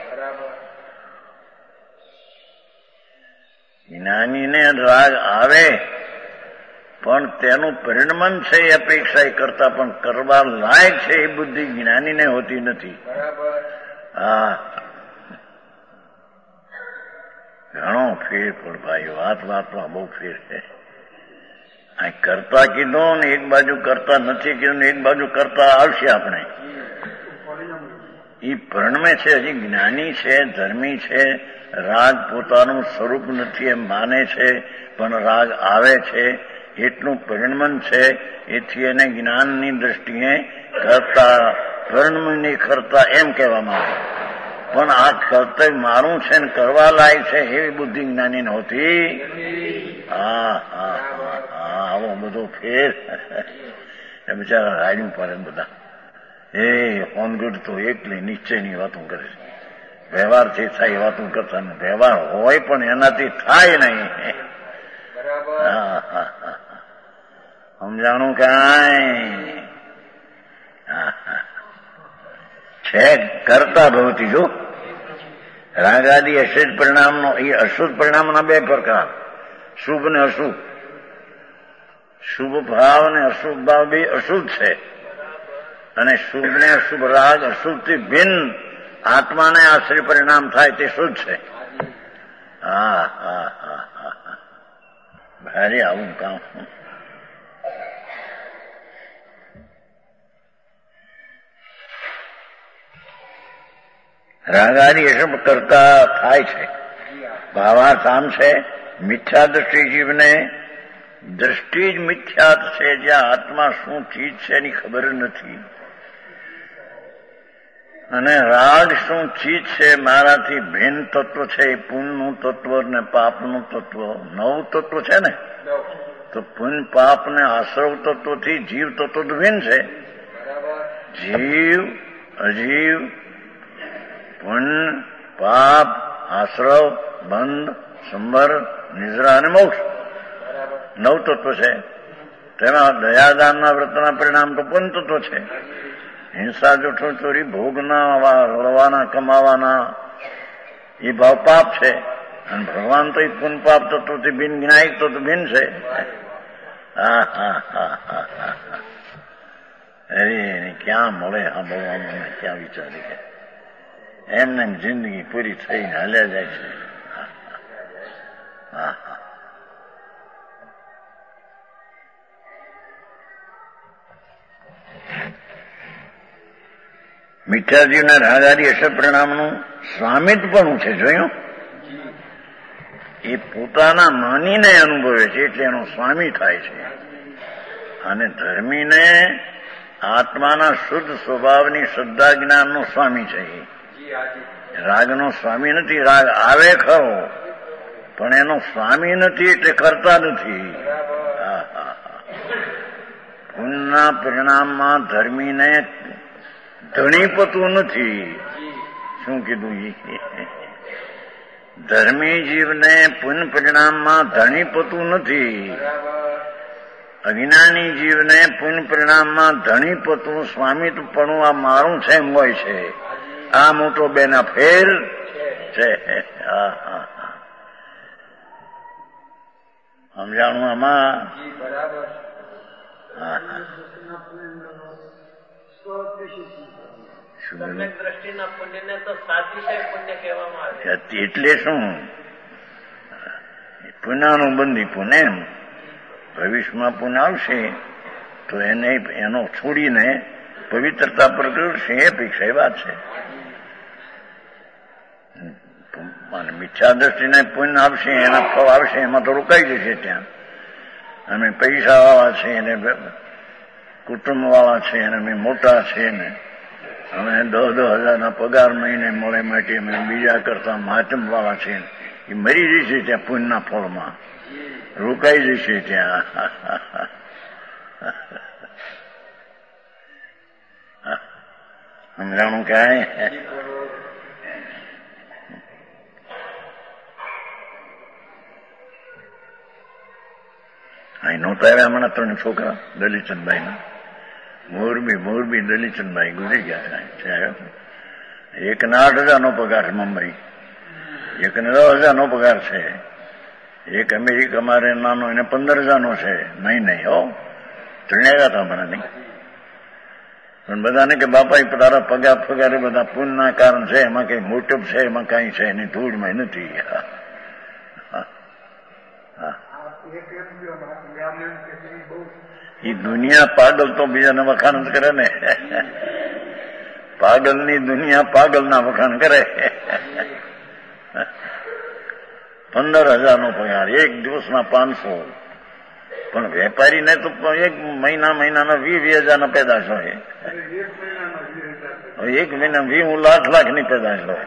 જ્ઞાનીને રાગ આવે પણ તેનું પરિણમન છે એ અપેક્ષા કરતા પણ કરવા લાયક છે એ બુદ્ધિ જ્ઞાનીને હોતી નથી. હા, ઘણો ફેર પણ ભાઈ, વાત વાતમાં બહુ ફેર છે. આ કરતા કીધું ને એક બાજુ કરતા નથી કીધું ને એક બાજુ કરતા આવશે. આપણે એ પરિણમે છે, હજી જ્ઞાની છે, ધર્મી છે, રાગ પોતાનું સ્વરૂપ નથી એમ માને છે, પણ રાગ આવે છે એટલું પરિણમન છે. એથી એને જ્ઞાનની દ્રષ્ટિએ કરતા પરિણમની કરતા એમ કહેવામાં આવે. પણ આ કર્તવ્ય મારું છે ને કરવા લાયક છે એવી બુદ્ધિ જ્ઞાની નહોતી. હા હા હા આવો બધો ફેર. એ બિચારા રાડ્યું પડે બધા. એ હોનગઢ તો એકલી નિશ્ચયની વાતો કરે છે. વ્યવહારથી થાય વાતો કરતા ને વ્યવહાર હોય પણ એનાથી થાય નહીં. હા હા હા સમજાણું કાંઈ? છે કરતા ભવતી. જો રાગાદી અશુદ્ધ પરિણામનો, એ અશુદ્ધ પરિણામના બે પ્રકાર, શુભ ને અશુભ. શુભ ભાવ ને અશુભ ભાવ બે અશુદ્ધ છે. અને શુભ ને અશુભ રાગ અશુભથી ભિન્ન આત્માને આશ્રય પરિણામ થાય તે શુદ્ધ છે. હા હા હા હા ભારે આવું કામ. રાગાદી અશુભ કરતા થાય છે. ભાવાર્થ આમ છે, મિથ્યા દ્રષ્ટિ જીવને દ્રષ્ટિ જ મિથ્યાત છે. જ્યાં આત્મા શું ચીજ છે એની ખબર નથી. અને રાગ શું ચીજ છે, મારાથી ભિન્ન તત્વ છે. પુણ્યનું તત્વ ને પાપનું તત્વ, નવ તત્વ છે ને. તો પુણ્ય પાપ ને આશ્રવ તત્વથી જીવ તત્વ તો ભિન્ન છે. જીવ, અજીવ, પુણ્ય, પાપ, આશ્રવ, બંધ, સંબર, નિદ્રા અને મોક્ષ, નવ તત્વ છે. તેમાં દયાદાનના વ્રતના પરિણામ તો પંચતત્વ છે. હિંસા, જૂઠો, ચોરી, ભોગના, લડવાના, કમાવાના એ ભાવ પાપ છે. અને ભગવાન તો એ પુન પાપ તત્વથી ભિન્ન, જ્ઞાયક તો ભિન્ન છે. હા હા હા હા હા અરે ક્યાં મળે હા ભગવાન, ક્યાં વિચારી કે એમને જિંદગી પૂરી થઈને હાલ્યા જાય છે. હા હા મિથ્યાજીવના રાગાદી અસર પરિણામનું સ્વામિત્વપણું છે. જોયું? એ પોતાના માનીને અનુભવે છે એટલે એનો સ્વામી થાય છે. અને ધર્મીને આત્માના શુદ્ધ સ્વભાવની શ્રદ્ધા જ્ઞાનનો સ્વામી છે. રાગનો સ્વામી નથી. રાગ આવે ખરો પણ એનો સ્વામી નથી એટલે કરતા નથી. પુણ્યના પરિણામમાં ધર્મીને ધણીપતું નથી. શું કીધું? ધર્મી જીવને પુણ્ય પરિણામમાં ધણીપતું નથી. અજ્ઞાની જીવને પુણ્ય પરિણામમાં ધણીપતું સ્વામિત્વપણું આ મારું છે એમ હોય છે. આ મોટો બેના ફેર છે. હા હા સમજાણું આમાં? હા હા એટલે શું? પુનાનુબંધી પુને એમ ભવિષ્યમાં પુનઃ આવશે તો એને એનો છોડીને પવિત્રતા પર કરશે એ અપેક્ષા એ વાત છે. અને મિથ્યા દ્રષ્ટિને પુણ્ય આવશે એના ફળ આવશે એમાં તો રોકાઈ જશે ત્યાં. અમે પૈસા વાળા છે ને કુટુંબ વાળા છે ને અમે મોટા છે ને અમે દસ દસ હજારના પગાર મહિને મળે માટે અમે બીજા કરતા મહાત્મ વાળા છે એ મરી જશે ત્યાં પુણ્યના ફળમાં રોકાઈ જશે ત્યાં. સમજાણું કાંઈ? અહીં નહોતા આવ્યા હમણાં ત્રણ છોકરા દલીચંદભાઈના. મોરબી મોરબી દલીચંદભાઈ ગુજરી ગયા છે. એકને આઠ હજારનો પગાર મુંબઈ, એકને દસ હજારનો પગાર છે. એક અમેરિકા મારે નાનો એને પંદર હજારનો છે. નહીં નહીં હો ચણ્યા હતા મને નહીં. પણ બધાને કે બાપા એ તારા પગાર પગારે બધા પુણ્યના કારણ છે, એમાં કઈ મોટપ છે, એમાં કઈ છે એની ધૂળમાં નથી. એ દુનિયા પાગલ તો બીજાને વખાણ જ કરે ને. પાગલની દુનિયા પાગલના વખાણ કરે. પંદર હજારનો પગાર, એક દિવસના પાંચસો. પણ વેપારીને તો એક મહિના મહિનાના વીસ વીસ હજારના પેદાશ હોય. એક મહિના વીસ હું લાખ લાખની પેદાશ હોય.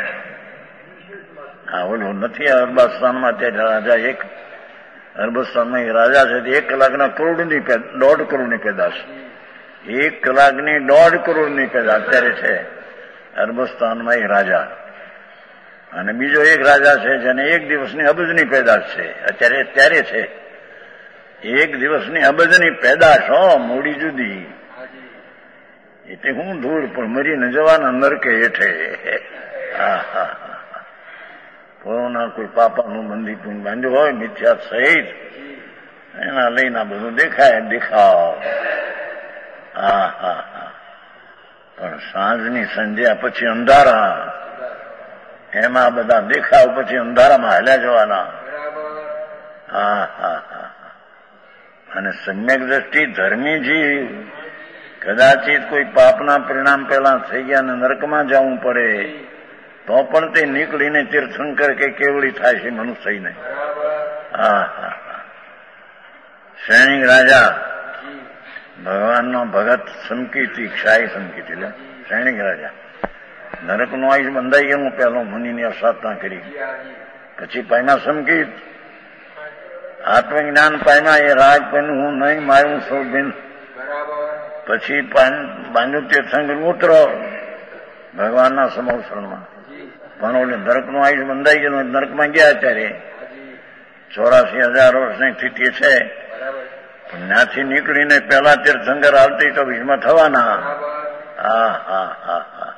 હા ઓલું નથી અરબાસ્તાનમાં અત્યારે રાજા એક અરબસ્તાનમાં એક રાજા છે એક કલાકના કરોડની દોઢ કરોડની પેદાશ. એક કલાકની દોઢ કરોડની પેદાશ અત્યારે છે અરબસ્તાનમાં એક રાજા. અને બીજો એક રાજા છે જેને એક દિવસની અબજની પેદાશ છે અત્યારે ત્યારે છે. એક દિવસની અબજની પેદાશ હો, મૂડી જુદી. એટલે હું ધૂળ પણ મરીને જવાના નરકે હેઠે. હા હા કોરોના કોઈ પાપાનું બંધી પૂન બાંધ્યું હોય મિથ્યા સહિત એના લઈને બધું દેખાય દેખાવ. હા હા હા પણ સાંજની સંધ્યા પછી અંધારા, એમાં બધા દેખાવ પછી અંધારામાં હાલ્યા જવાના. હા હા હા અને સમ્યક દ્રષ્ટિ ધર્મી જીવ કદાચિત કોઈ પાપના પરિણામ પેલા થઈ ગયા ને નરકમાં જવું પડે તો પણ તે નીકળીને તીર્થંકર કે કેવડી થાય છે મનુષ્યને. હા હા સૈનિક રાજા ભગવાનનો ભગત સમકીતી ક્ષાય સમકીતી લે સૈનિક રાજા નરકનું આયુષ બંધાઈ ગયું. પહેલો મુનિની અસાધના કરી, પછી પામ્યા સમકીત, આત્મજ્ઞાન પામ્યા. એ રાજ પણ હું નહીં મારું સૌબિન. પછી બાંધુ તીર્થંકર ઉતરો ભગવાનના સમોસરમાં. પણ ઓલે નરકનું આયુષ બંધાઈ ગયું. નરકમાં ગયા અત્યારે ચોરાસી હજાર વર્ષની સ્થિતિ છે. ત્યાંથી નીકળીને પેલા તીર્થંકર આવતી તો ભીષમાં થવાના. હા હા હા હા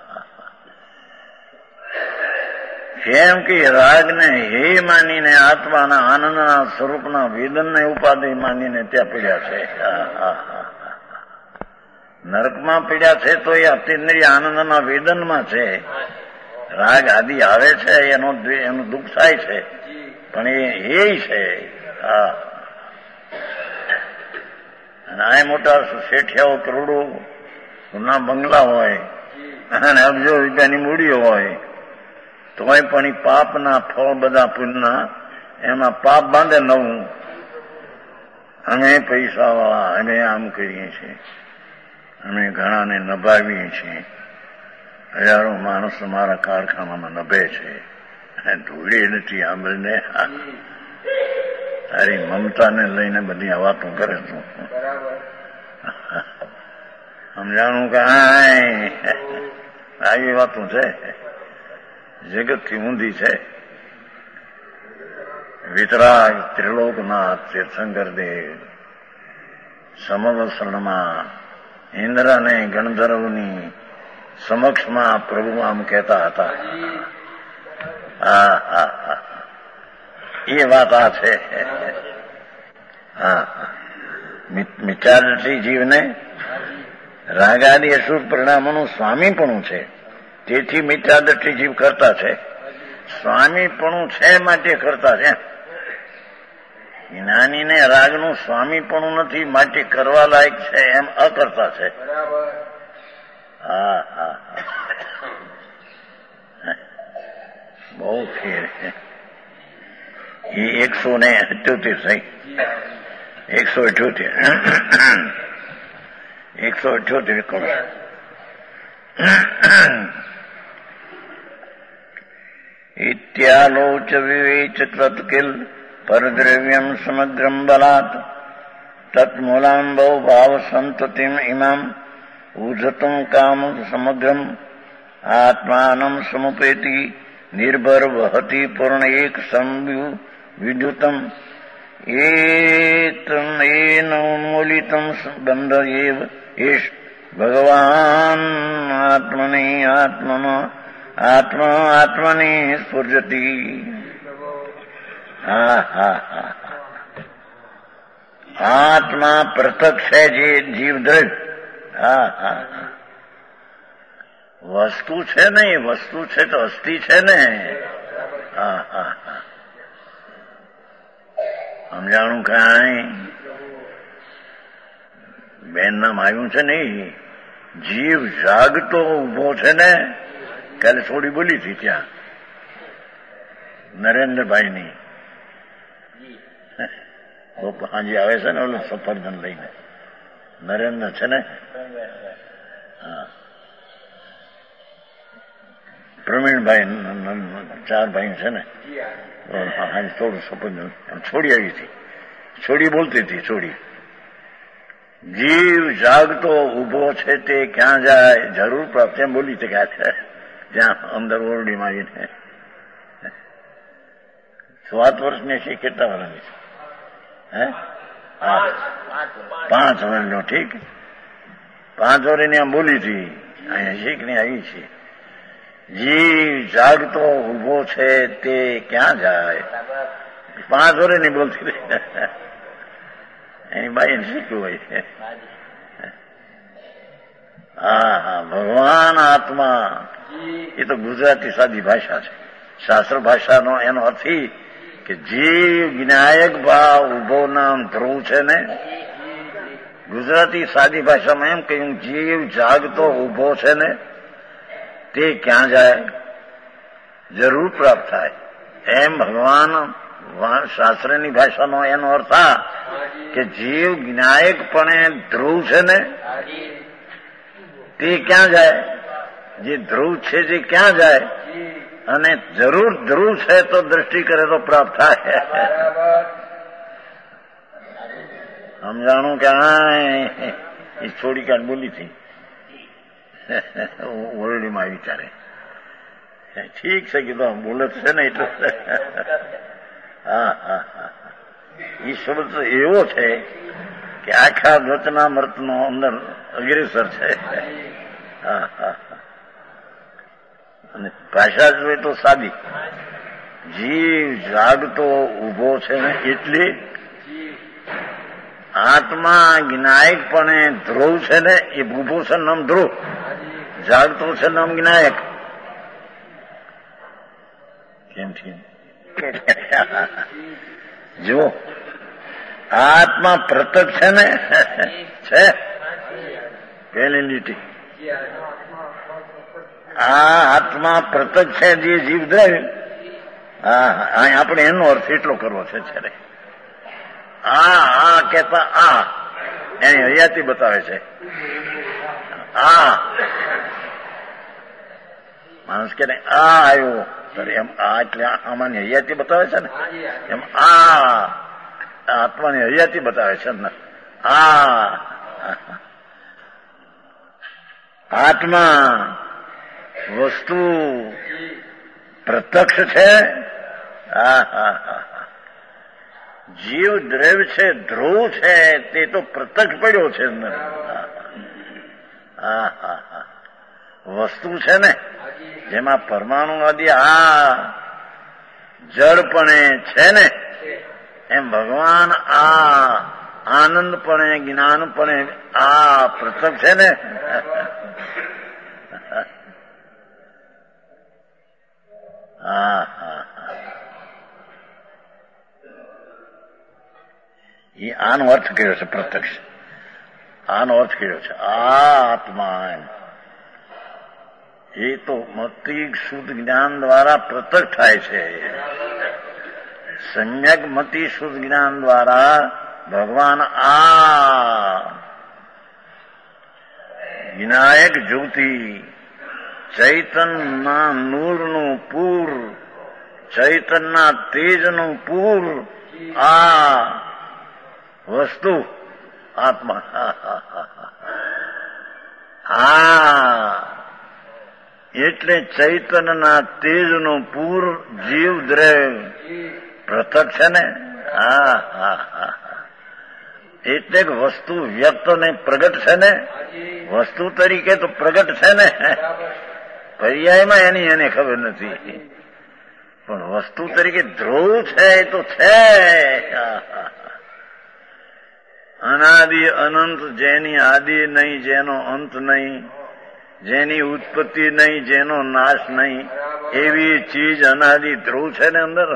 કેમ કે રાગને હે માનીને આત્માના આનંદના સ્વરૂપના વેદનને ઉપાધિ માનીને ત્યાં પીડ્યા છે. નરકમાં પીડ્યા છે તો એ અતિન્દ્રિય આનંદના વેદનમાં છે. રાગ આદિ આવે છે એનો એનું દુઃખ થાય છે પણ એ એ છે. હા અને આ મોટા શેઠિયાઓ કરોડો ના બંગલા હોય અને અબજો રૂપિયાની મૂડીઓ હોય તોય પણ એ પાપના ફળ બધા પુણ્યના એમાં પાપ બાંધે નવું. અમે પૈસા વાળા અમે આમ કરીએ છીએ, અમે ઘણાને નભાવીએ છીએ. હજારો માણસ મારા કારખાનામાં નભે છે. ધૂળી નથી સાંભળીને તારી મમતાને લઈને બધી વાતો કરે છું. સમજાણું કાંઈ આવી વાતો છે, જગતથી ઊંધી છે. વિતરાગ ત્રિલોકનાથ તીર્થંકર દેવ સમવસરણમાં ઇન્દ્ર અને ગણધર્વની સમક્ષમાં પ્રભુ આમ કહેતા હતા. હા હા હા એ વાત આ છે. હા મિથ્યાદૃષ્ટિ જીવને રાગાદી અસુર પરિણામોનું સ્વામીપણું છે, તેથી મિથ્યાદૃષ્ટિ જીવ કરતા છે. સ્વામીપણું છે માટે કરતા છે. જ્ઞાનીને રાગનું સ્વામીપણું નથી માટે કરવા લાયક છે એમ અકર્તા છે. હા હા બહુ ફેર છે. એ એકસો ને અઠ્યોતેર થઈ એકસો અઠ્યોતેર એકસો અઠ્યોતેર કરો. ઇત્યાલોચ વિવેચ તત્કિલ પરદ્રવ્યમ સમગ્રમ બલાત તત્મૂલામ બહુ ભાવ સંતતિમ ઇમામ ઉજતું કામ સમગ્રમ આત્માનમ સમુપેતિ નિર્ભર વહતી પૂર્ણ એક સંવ્યુ વિદ્યુતમ એતમ એન ઉન્મૂલિતમ બંધ એવ એષ ભગવાન આત્મની આત્મનો આત્મા આત્મની સ્ફુર્જતી. હા હા હા આત્મા પ્રત્યક્ષ છે જે જીવદ્રવ્ય. હા હા વસ્તુ છે ને, એ વસ્તુ છે તો અસ્થિ છે ને. હા હા હા સમજાણું કાંઈ? બેન નામ આવ્યું છે ને, જીવ જાગતો ઉભો છે ને. કાલે થોડી બોલી હતી ત્યાં નરેન્દ્રભાઈની હાજી આવે છે ને ઓલું સફરજન લઈને નરેન્દ્ર છે ને. હા પ્રવીણભાઈ ચાર ભાઈ છે ને. હાજી થોડું સફરજન છોડી આવી હતી. છોડી બોલતી હતી. છોડી જીવ જાગતો ઉભો છે તે ક્યાં જાય જરૂર પ્રાપ્ત એમ બોલી છે. ક્યાં છે? જ્યાં અંદર ઓરડીમાં આવીને સાત વર્ષની છે. કેટલા વર્ષની છે? હે પાંચ વર્ષનો. ઠીક પાંચ વર્ષની આમ બોલી હતી. અહીંયા શીખ ની આવી છે. જીવ જાગતો ઉભો છે તે ક્યાં જાય? પાંચ વર્ષની બોલતી હતી. એની બાઈને શીખ્યું હોય છે. હા હા ભગવાન આત્મા એ તો ગુજરાતી સાદી ભાષા છે. શાસ્ત્ર ભાષાનો એનો અર્થ કે જીવ જ્ઞાયક ભાવ ઉભો નામ ધ્રુવ છે ને. ગુજરાતી સાદી ભાષામાં એમ કહ્યું જીવ જાગતો ઉભો છે ને તે ક્યાં જાય? જરૂર પ્રાપ્ત થાય. એમ ભગવાન શાસ્ત્રની ભાષાનો એનો અર્થ આ કે જીવ જ્ઞાયકપણે ધ્રુવ છે ને તે ક્યાં જાય? જે ધ્રુવ છે જે ક્યાં જાય? અને જરૂર ધ્રુવ છે તો દ્રષ્ટિ કરે તો પ્રાપ્ત થાય. સમજાણું કે એ છોડી કાઢ બોલી હતી ઓરડીમાં આવી ત્યારે. ઠીક છે કીધું બોલે છે ને એટલે. હા હા હા એ શબ્દ એવો છે કે આખા વચનામૃતનો અંદર અગ્રેસર છે. હા હા અને ભાષા જોઈએ તો સાદી. જીવ જાગતો ઉભો છે ને એટલે આત્મા જ્ઞાયકપણે ધ્રુવ છે ને એ ઉભો છે નામ ધ્રુવ, જાગતો છે નામ જ્ઞાયક. કેમ છે? જો આત્મા પ્રત્યક્ષ છે ને છે પેલી લીટી. આ આત્મા પ્રત્યક્ષ છે જે જીવદ્રવ્ય. હા આપણે એનો અર્થ એટલો કરવો છે. આ આ કેતા આ એની હયાતી બતાવે છે. આ માણસ કે આ આવ્યો એમ આ એટલે આમાંની હૈયાતી બતાવે છે ને, એમ આ આત્માની હૈયાતી બતાવે છે ને. આ આત્મા વસ્તુ પ્રત્યક્ષ છે. હા હા હા જીવ દ્રવ્ય છે, ધ્રુવ છે, તે તો પ્રત્યક્ષ પડ્યો છે. હા હા હા વસ્તુ છે ને, જેમાં પરમાણુ આદિ આ જડપણે છે ને, એમ ભગવાન આ આનંદપણે જ્ઞાનપણે આ પ્રત્યક્ષ છે ને. હા હા એ આનો અર્થ કર્યો છે પ્રત્યક્ષ. આનો અર્થ કર્યો છે આ આત્મા એમ. એ તો મતિ શુદ્ધ જ્ઞાન દ્વારા પ્રત્યક્ષ થાય છે. સમ્યક મતિ શુદ્ધ જ્ઞાન દ્વારા ભગવાન આ વિનાયક જ્યોતિ ચૈતનના નૂરનું પૂર, ચૈતનના તેજનું પૂર, આ વસ્તુ આત્મા. હા એટલે ચૈતનના તેજનું પૂર જીવ દ્રવ્ય પ્રત્યક્ષ છે ને. હા હા હા એટલે વસ્તુ વ્યક્ત ને પ્રગટ છે ને. વસ્તુ તરીકે તો પ્રગટ છે ને, પર્યાયમાં એની એને ખબર નથી, પણ વસ્તુ તરીકે ધ્રુવ છે એ તો છે. અનાદિ અનંત, જેની આદિ નહીં, જેનો અંત નહીં, જેની ઉત્પત્તિ નહીં, જેનો નાશ નહીં, એવી ચીજ અનાદિ ધ્રુવ છે ને અંદર.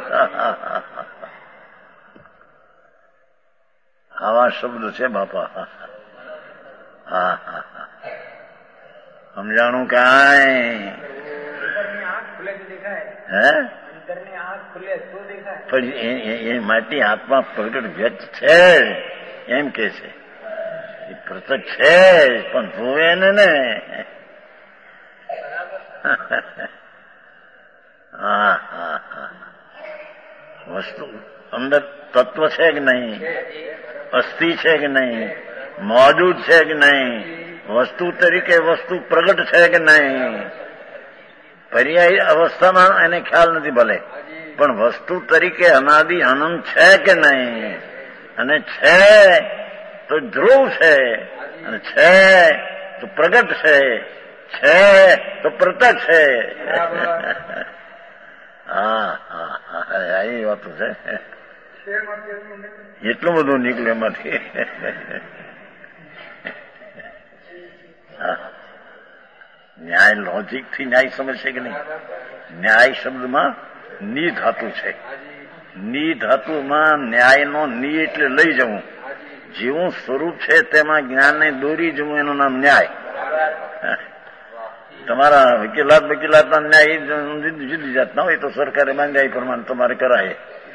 આવા શબ્દ છે બાપા. હા હા સમજાણું કાંઈ? હે પણ એ માટે આત્મા પ્રગટ વ્યક્ત છે એમ કે છે. એ પ્રત્યક્ષ છે પણ જોવે ને ને. હા હા હા વસ્તુ અંદર તત્વ છે કે નહીં, અસ્થિ છે કે નહીં, મોજૂદ છે કે નહીં, વસ્તુ તરીકે વસ્તુ પ્રગટ છે કે નહીં. પર્યાય અવસ્થામાં એને ખ્યાલ નથી ભલે, પણ વસ્તુ તરીકે અનાદિ અનંત છે કે નહીં. અને છે તો ધ્રુવ છે, અને છે તો પ્રગટ છે, છે તો પ્રત્યક્ષ છે. હા હા હા એ વાત છે. એટલું બધું નીકળે એમાંથી. ન્યાય લોજિક થી ન્યાય સમજશે કે નહીં? ન્યાય શબ્દમાં ની ધાતુ છે. ની ધાતુમાં ન્યાયનો ની એટલે લઈ જવું. જેવું સ્વરૂપ છે તેમાં જ્ઞાનને દોરી જવું, એનું નામ ન્યાય. તમારા વકીલાત વકીલાતના ન્યાય જુદી જાતના હોય તો સરકારે માંગ્યા પ્રમાણે તમારે કરાય.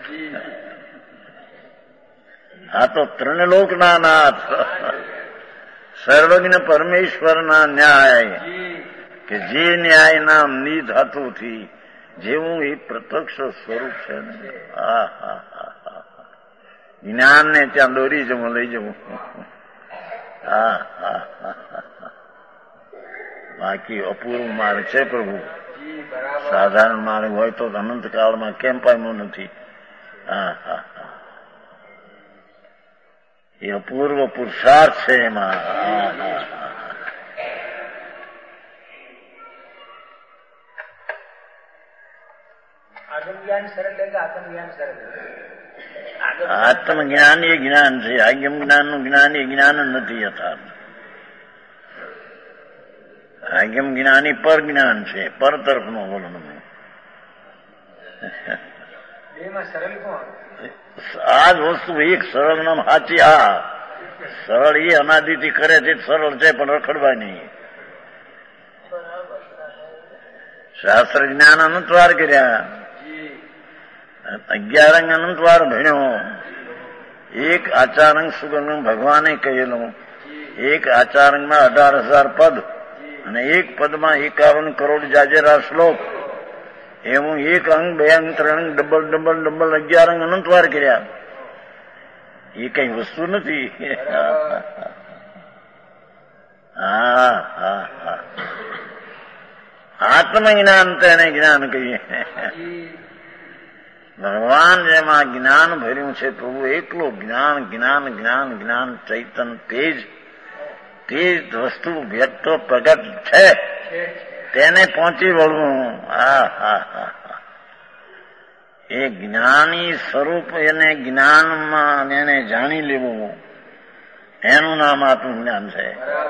આ તો ત્રણલોકના નાથ સર્વજ્ઞ પરમેશ્વરના ન્યાય, કે જે ન્યાયના ની ધાતુથી જેવું એ પ્રત્યક્ષ સ્વરૂપ છે ને. હા હા હા જ્ઞાનને ત્યાં દોરી જવું, લઈ જવું. હા હા હા બાકી અપૂર્વ માર્ગ છે પ્રભુ. સાધારણ માર્ગ હોય તો અનંતકાળમાં કેમ પામ્યો નથી. હા હા હા એ અપૂર્વ પુરુષાર્થ છે એમાં. હા હા आत्मज्ञान सरल है, आत्मज्ञान सरल है. આત્મજ્ઞાન એ જ્ઞાન છે, આગમ જ્ઞાનનું જ્ઞાન એ જ્ઞાન નથી યથાર્થ. આગમ જ્ઞાની પર જ્ઞાન છે, પર તરફનું વર્ણન. આ જ વસ્તુ એક સરળ નામ સાચી. આ સરળ એ અનાદિથી કરે છે, સરળ છે પણ રખડવા નહીં. શાસ્ત્ર જ્ઞાન અનંતવાર કર્યા, અગિયાર અંગ અનંતવાર ભણ્યો. એક આચારંગ સુગંગ ભગવાને કહેલું, એક આચારંગમાં અઢાર હજાર પદ, અને એક પદમાં એકાવન કરોડ જાજેરા શ્લોક. એ હું એક અંગ, બે અંગ, ત્રણ અંગ, ડબલ ડબલ ડબલ અગિયાર અંગ અનંત વાર કર્યા. એ કઈ વસ્તુ નથી. હા હા હા આત્મજ્ઞાન તેને જ્ઞાન કહીએ. ભગવાન જેમાં જ્ઞાન ભર્યું છે, પ્રભુ એકલું જ્ઞાન જ્ઞાન જ્ઞાન જ્ઞાન ચૈતન તેજ તેજ વસ્તુ વ્યક્ત પ્રગટ છે, તેને પહોંચી વળવું. હા હા હા એ જ્ઞાની સ્વરૂપ એને જ્ઞાનમાં એને જાણી લેવું, એનું નામ આત્મજ્ઞાન છે.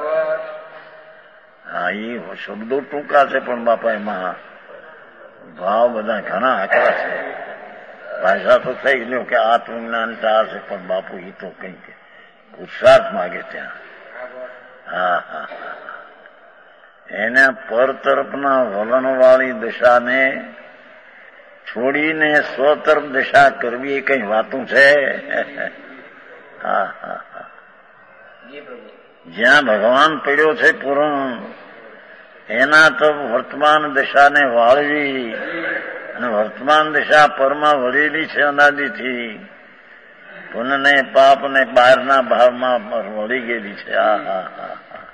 હા એ શબ્દો ટૂંકા છે પણ બાપા એમાં ભાવ બધા ઘણા આકરા છે. ભાષા તો થઈ ગયો કે આત્મજ્ઞાન ચાર છે, પણ બાપુ એ તો કંઈક પુરુષાર્થ માગે ત્યાં. હા હા એને પર તરફના વલણવાળી દશાને છોડીને સ્વ તરફ દશા કરવી એ કઈ વાતું છે? હા હા હા જ્યાં ભગવાન પડ્યો છે પૂરણ, એના તો વર્તમાન દશાને વાળવી, અને વર્તમાન દશા પરમાં વળેલી છે અનાદિથી. પુનઃને પાપ ને બહારના ભાવમાં વળી ગયેલી છે. હા હા હા હા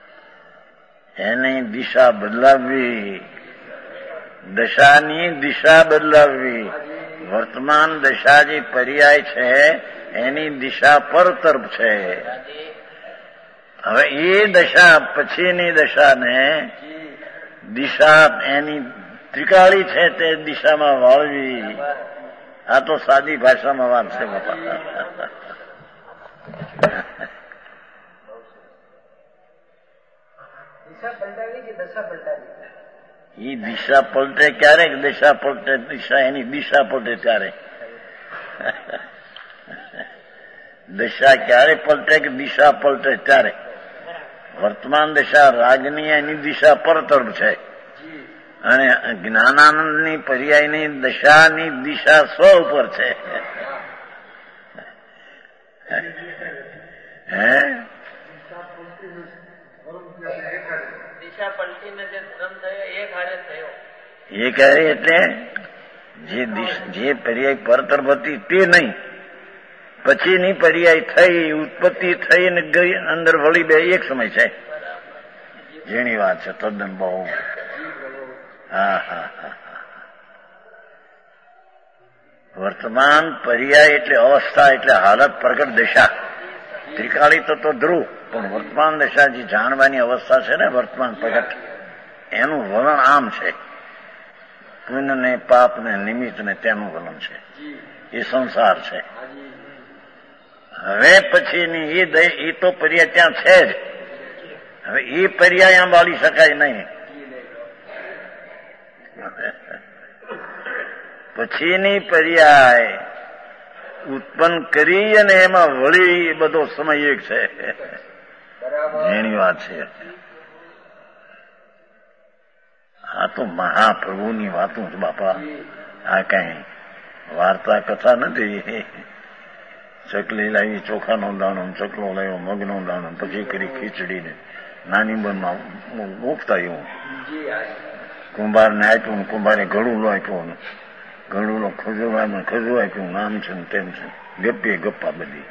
એની દિશા બદલાવવી, દશાની દિશા બદલાવવી. વર્તમાન દશા જે પર્યાય છે એની દિશા પર તરફ છે. હવે એ દશા પછીની દશાને દિશા એની ત્રિકાળી છે તે દિશામાં વાળવી. આ તો સાદી ભાષામાં વાત છે બાપા. એ દિશા પલટે ક્યારે? દિશા પલટે દિશા એની દિશા પલટે ત્યારે. દશા ક્યારે પલટે કે દિશા પલટે ત્યારે. વર્તમાન દશા રાગની એની દિશા પર તરફ છે, અને જ્ઞાનાનંદની પર્યાયની દશાની દિશા સ્વ ઉપર છે. હે એ કહે એટલે જે જે પર્યાય પર તરફ હતી તે નહીં, પછીની પર્યાય થઈ, ઉત્પત્તિ થઈ ને ગઈ અંદર વળી બે એક સમય છે. જેની વાત છે તદ્દન બહુ. હા હા હા વર્તમાન પર્યાય એટલે અવસ્થા, એટલે હાલત, પ્રગટ દશા. ત્રિકાળી તો તો ધ્રુવ, પણ વર્તમાન દશા જે જાણવાની અવસ્થા છે ને વર્તમાન પ્રગટ, એનું વલણ આમ છે. પુણ્ય ને પાપ ને નિમિત્ત ને તેનું વલણ છે. એ સંસાર છે. હવે પછીની એ એ તો પર્યાય ત્યાં છે જ. હવે એ પર્યાય આમ વાળી શકાય નહીં. પછીની પર્યાય ઉત્પન્ન કરી અને એમાં વળી એ બધો સમય એક છે. એની વાત છે. આ તો મહાપ્રભુની વાતો છે બાપા. આ કઈ વાર્તા કથા નથી. ચકલી લાવી ચોખાનો દાણો, ચકલો લાવ્યો મગનો દાણો, પછી કરી ખીચડી ને નાની બનમાં મૂકતા એવું. કુંભારને આપ્યું, કુંભારે ઘડું આપ્યું, ઘડું ખજૂર આપ્યું, ખજૂર આપ્યું, નામ છે ને તેમ છે. ગપ્પે ગપ્પા બધી.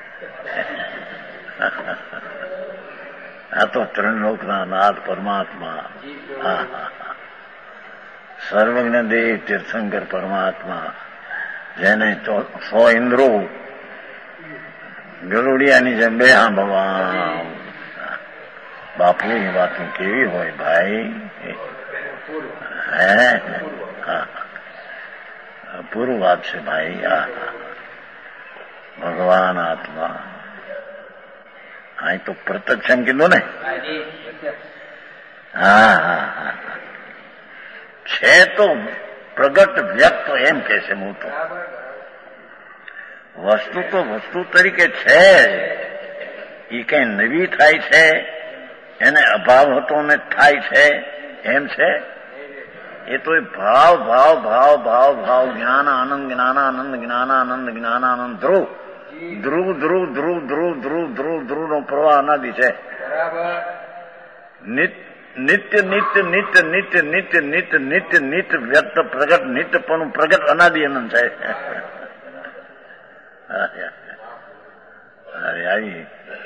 આ તો ત્રણ લોકના નાથ પરમાત્મા. હા હા સર્વજ્ઞ દેવ તીર્થંકર પરમાત્મા, જેને સો ઇન્દ્રો ગરુડિયાની જેમ બે સાંભળવા. બાપુની વાતો કેવી હોય ભાઈ. હે હા પૂરું વાત છે ભાઈ. આ ભગવાન આત્મા અહીં તો પ્રત્યક્ષ એમ કીધું ને. હા હા હા છે તો પ્રગટ વ્યક્ત એમ કે છે. હું તો વસ્તુ તો વસ્તુ તરીકે છે. એ કઈ નવી થાય છે, એને અભાવ હતો ને થાય છે એમ છે. એ તો ભાવ ભાવ ભાવ ભાવ ભાવ જ્ઞાન આનંદ જ્ઞાનાનંદ જ્ઞાનાનંદ જ્ઞાનાનંદ ધ્રુવ ધ્રુવ ધ્રુવ ધ્રુવ ધ્રુવ ધ્રુવ ધ્રુવ ધ્રુવ નો પ્રવાહ અનાદિ છે. નિત્ય નિત્ય નિત્ય નિત્ય નિત્ય નિત્ય નિત્ય નિત્ય વ્યક્ત પ્રગટ નિત્ય પણ પ્રગટ અનાદિ અનંત છે. અરે આવી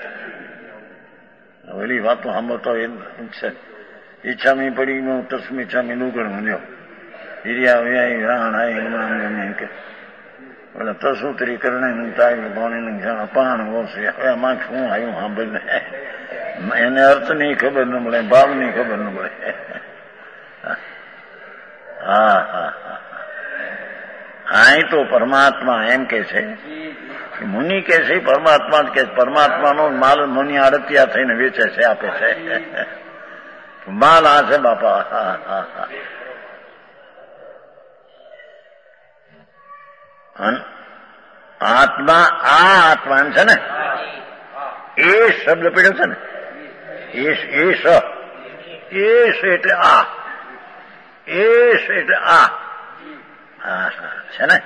ઓલી વાતો સાંભળતો એમ છે. ઈચ્છામી પડી હું તસ્મી ઈચ્છામી લુગણ મળ્યો હિરિયા વ્યાય રાણ આય કે બોલે તસુતરી કરણે તારી ભણી અપાણ ઓછે હવે આમાં શું આવ્યું સાંભળને એને અર્થ ની ખબર ન મળે ભાવ ની ખબર ન મળે. હા હા હા આ તો પરમાત્મા એમ કે છે મુનિ કે છે પરમાત્મા કે પરમાત્માનો માલ મુનિ આડતિયા થઈને વેચે છે આપે છે માલ આ છે બાપા. હા હા હા આત્મા આ આત્મા છે ને એ શબ્દ પીડ્યો છે ને એ સ એ એટલે આ એ એટલે આ છે ને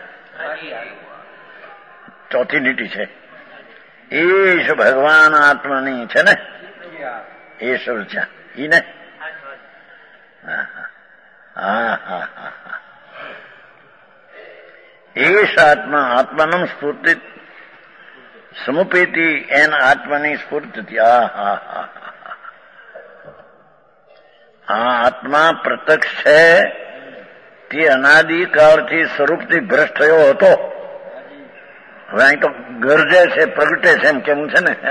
ચોથી લીટી છે. એશ ભગવાન આત્માની છે ને એ શબ્દ છે ઈ ને. હા હા હા હા એશ આત્મા આત્માનમ સ્ફૂર્તિ સમુપેતી એન આત્માની સ્ફૂર્તિ. આ હા હા આ આત્મા પ્રત્યક્ષ છે તે અનાદિકાળથી સ્વરૂપથી ભ્રષ્ટ થયો હતો. હવે અહીં તો ગરજે છે પ્રગટે છે એમ કેવું છે ને.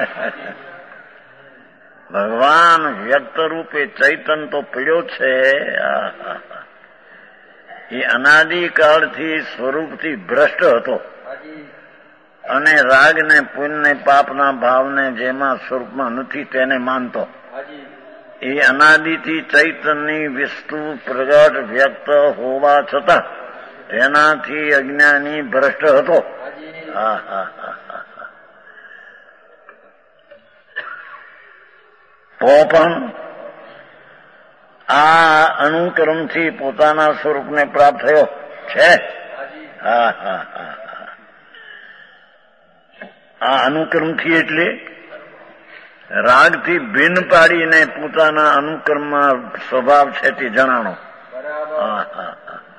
ભગવાન વ્યક્ત રૂપે ચૈતન તો પીડ્યો છે એ અનાદિકાળથી સ્વરૂપથી ભ્રષ્ટ હતો અને રાગને પુણ્યને પાપના ભાવને જેમાં સ્વરૂપમાં નથી તેને માનતો. એ અનાદિથી ચૈતનની વિસ્તુ પ્રગટ વ્યક્ત હોવા છતાં તેનાથી અજ્ઞાની ભ્રષ્ટ હતો. હા હા હા તો પણ આ અનુક્રમથી પોતાના સ્વરૂપને પ્રાપ્ત થયો છે. હા હા હા આ અનુક્રમથી એટલે રાગથી ભિન્ન પાડીને પોતાના અનુક્રમમાં સ્વભાવ છે તે જણાણો. હા હા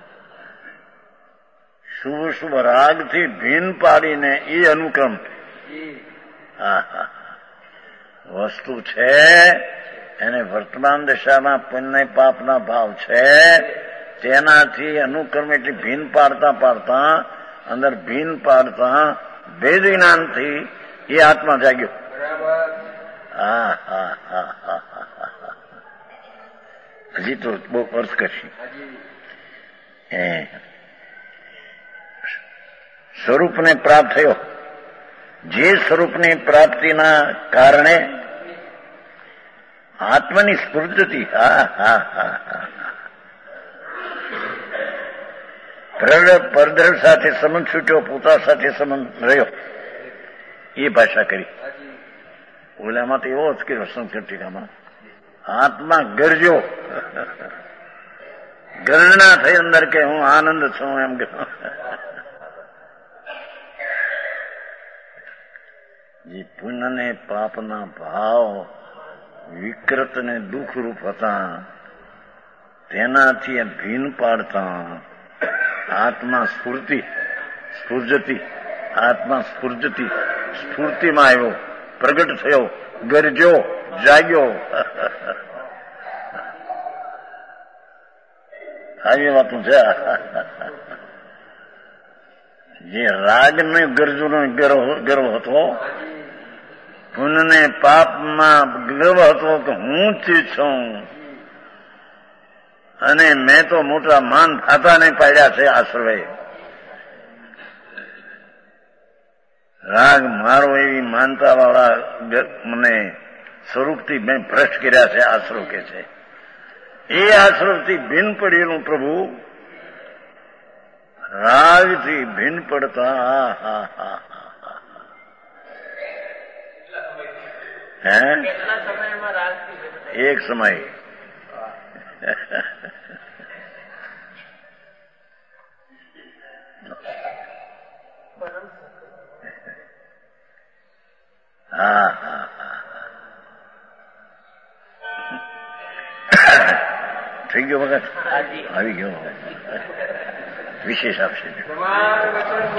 શુભ શુભ રાગથી ભિન્ન પાડીને એ અનુક્રમ હા હા વસ્તુ છે એને વર્તમાન દશામાં પુણ્ય પાપના ભાવ છે તેનાથી અનુક્રમ એટલે ભિન્ન પાડતા પાડતા અંદર ભિન્ન પાડતા ભેદ જ્ઞાનથી એ આત્મા જાગ્યો. હા હા હા હા હા હજી તો બહુ અર્થ કરશે. સ્વરૂપને પ્રાપ્ત થયો જે સ્વરૂપની પ્રાપ્તિના કારણે આત્માની સ્ફૂર્તિ. હા હા હા પરદ્રઢ સાથે સંબંધ છૂટ્યો પોતા સાથે સંબંધ રહ્યો એ ભાષા કરી. ઓલામાં તો એવો જ કર્યો સંસ્કૃત ટીકામાં આત્મા ગરજો ગર્જના થઈ અંદર કે હું આનંદ છું એમ કે જે પુણ્ય ને પાપના ભાવ વિકૃત ને દુઃખરૂપ હતા તેનાથી ભીન પાડતા આત્મા સ્ફૂર્તિ સ્ફૂર્જતી આત્મા સ્ફૂર્જતી સ્ફૂર્તિમાં આવ્યો પ્રગટ થયો ગરજો જાગ્યો. આવી વાતું છે. જે રાગને ગરજોનો ગર્વ હતો પુણ્યને પાપમાં ગર્વ હતો કે હું ચીજ છું અને મેં તો મોટા માન થાતાને પાડ્યા છે આશ્રય. રાગ મારો એવી માનતા વાળા મને સ્વરૂપથી મેં ભ્રષ્ટ કર્યા છે આશ્રવ કે છે. એ આશ્રવથી ભિન્ન પડેલું પ્રભુ રાગથી ભિન્ન પડતા હા હા હા હે એક સમય હા હા થઈ ગયો વખત હાજી આવી ગયો વિશેષ આપશે તમારું વચન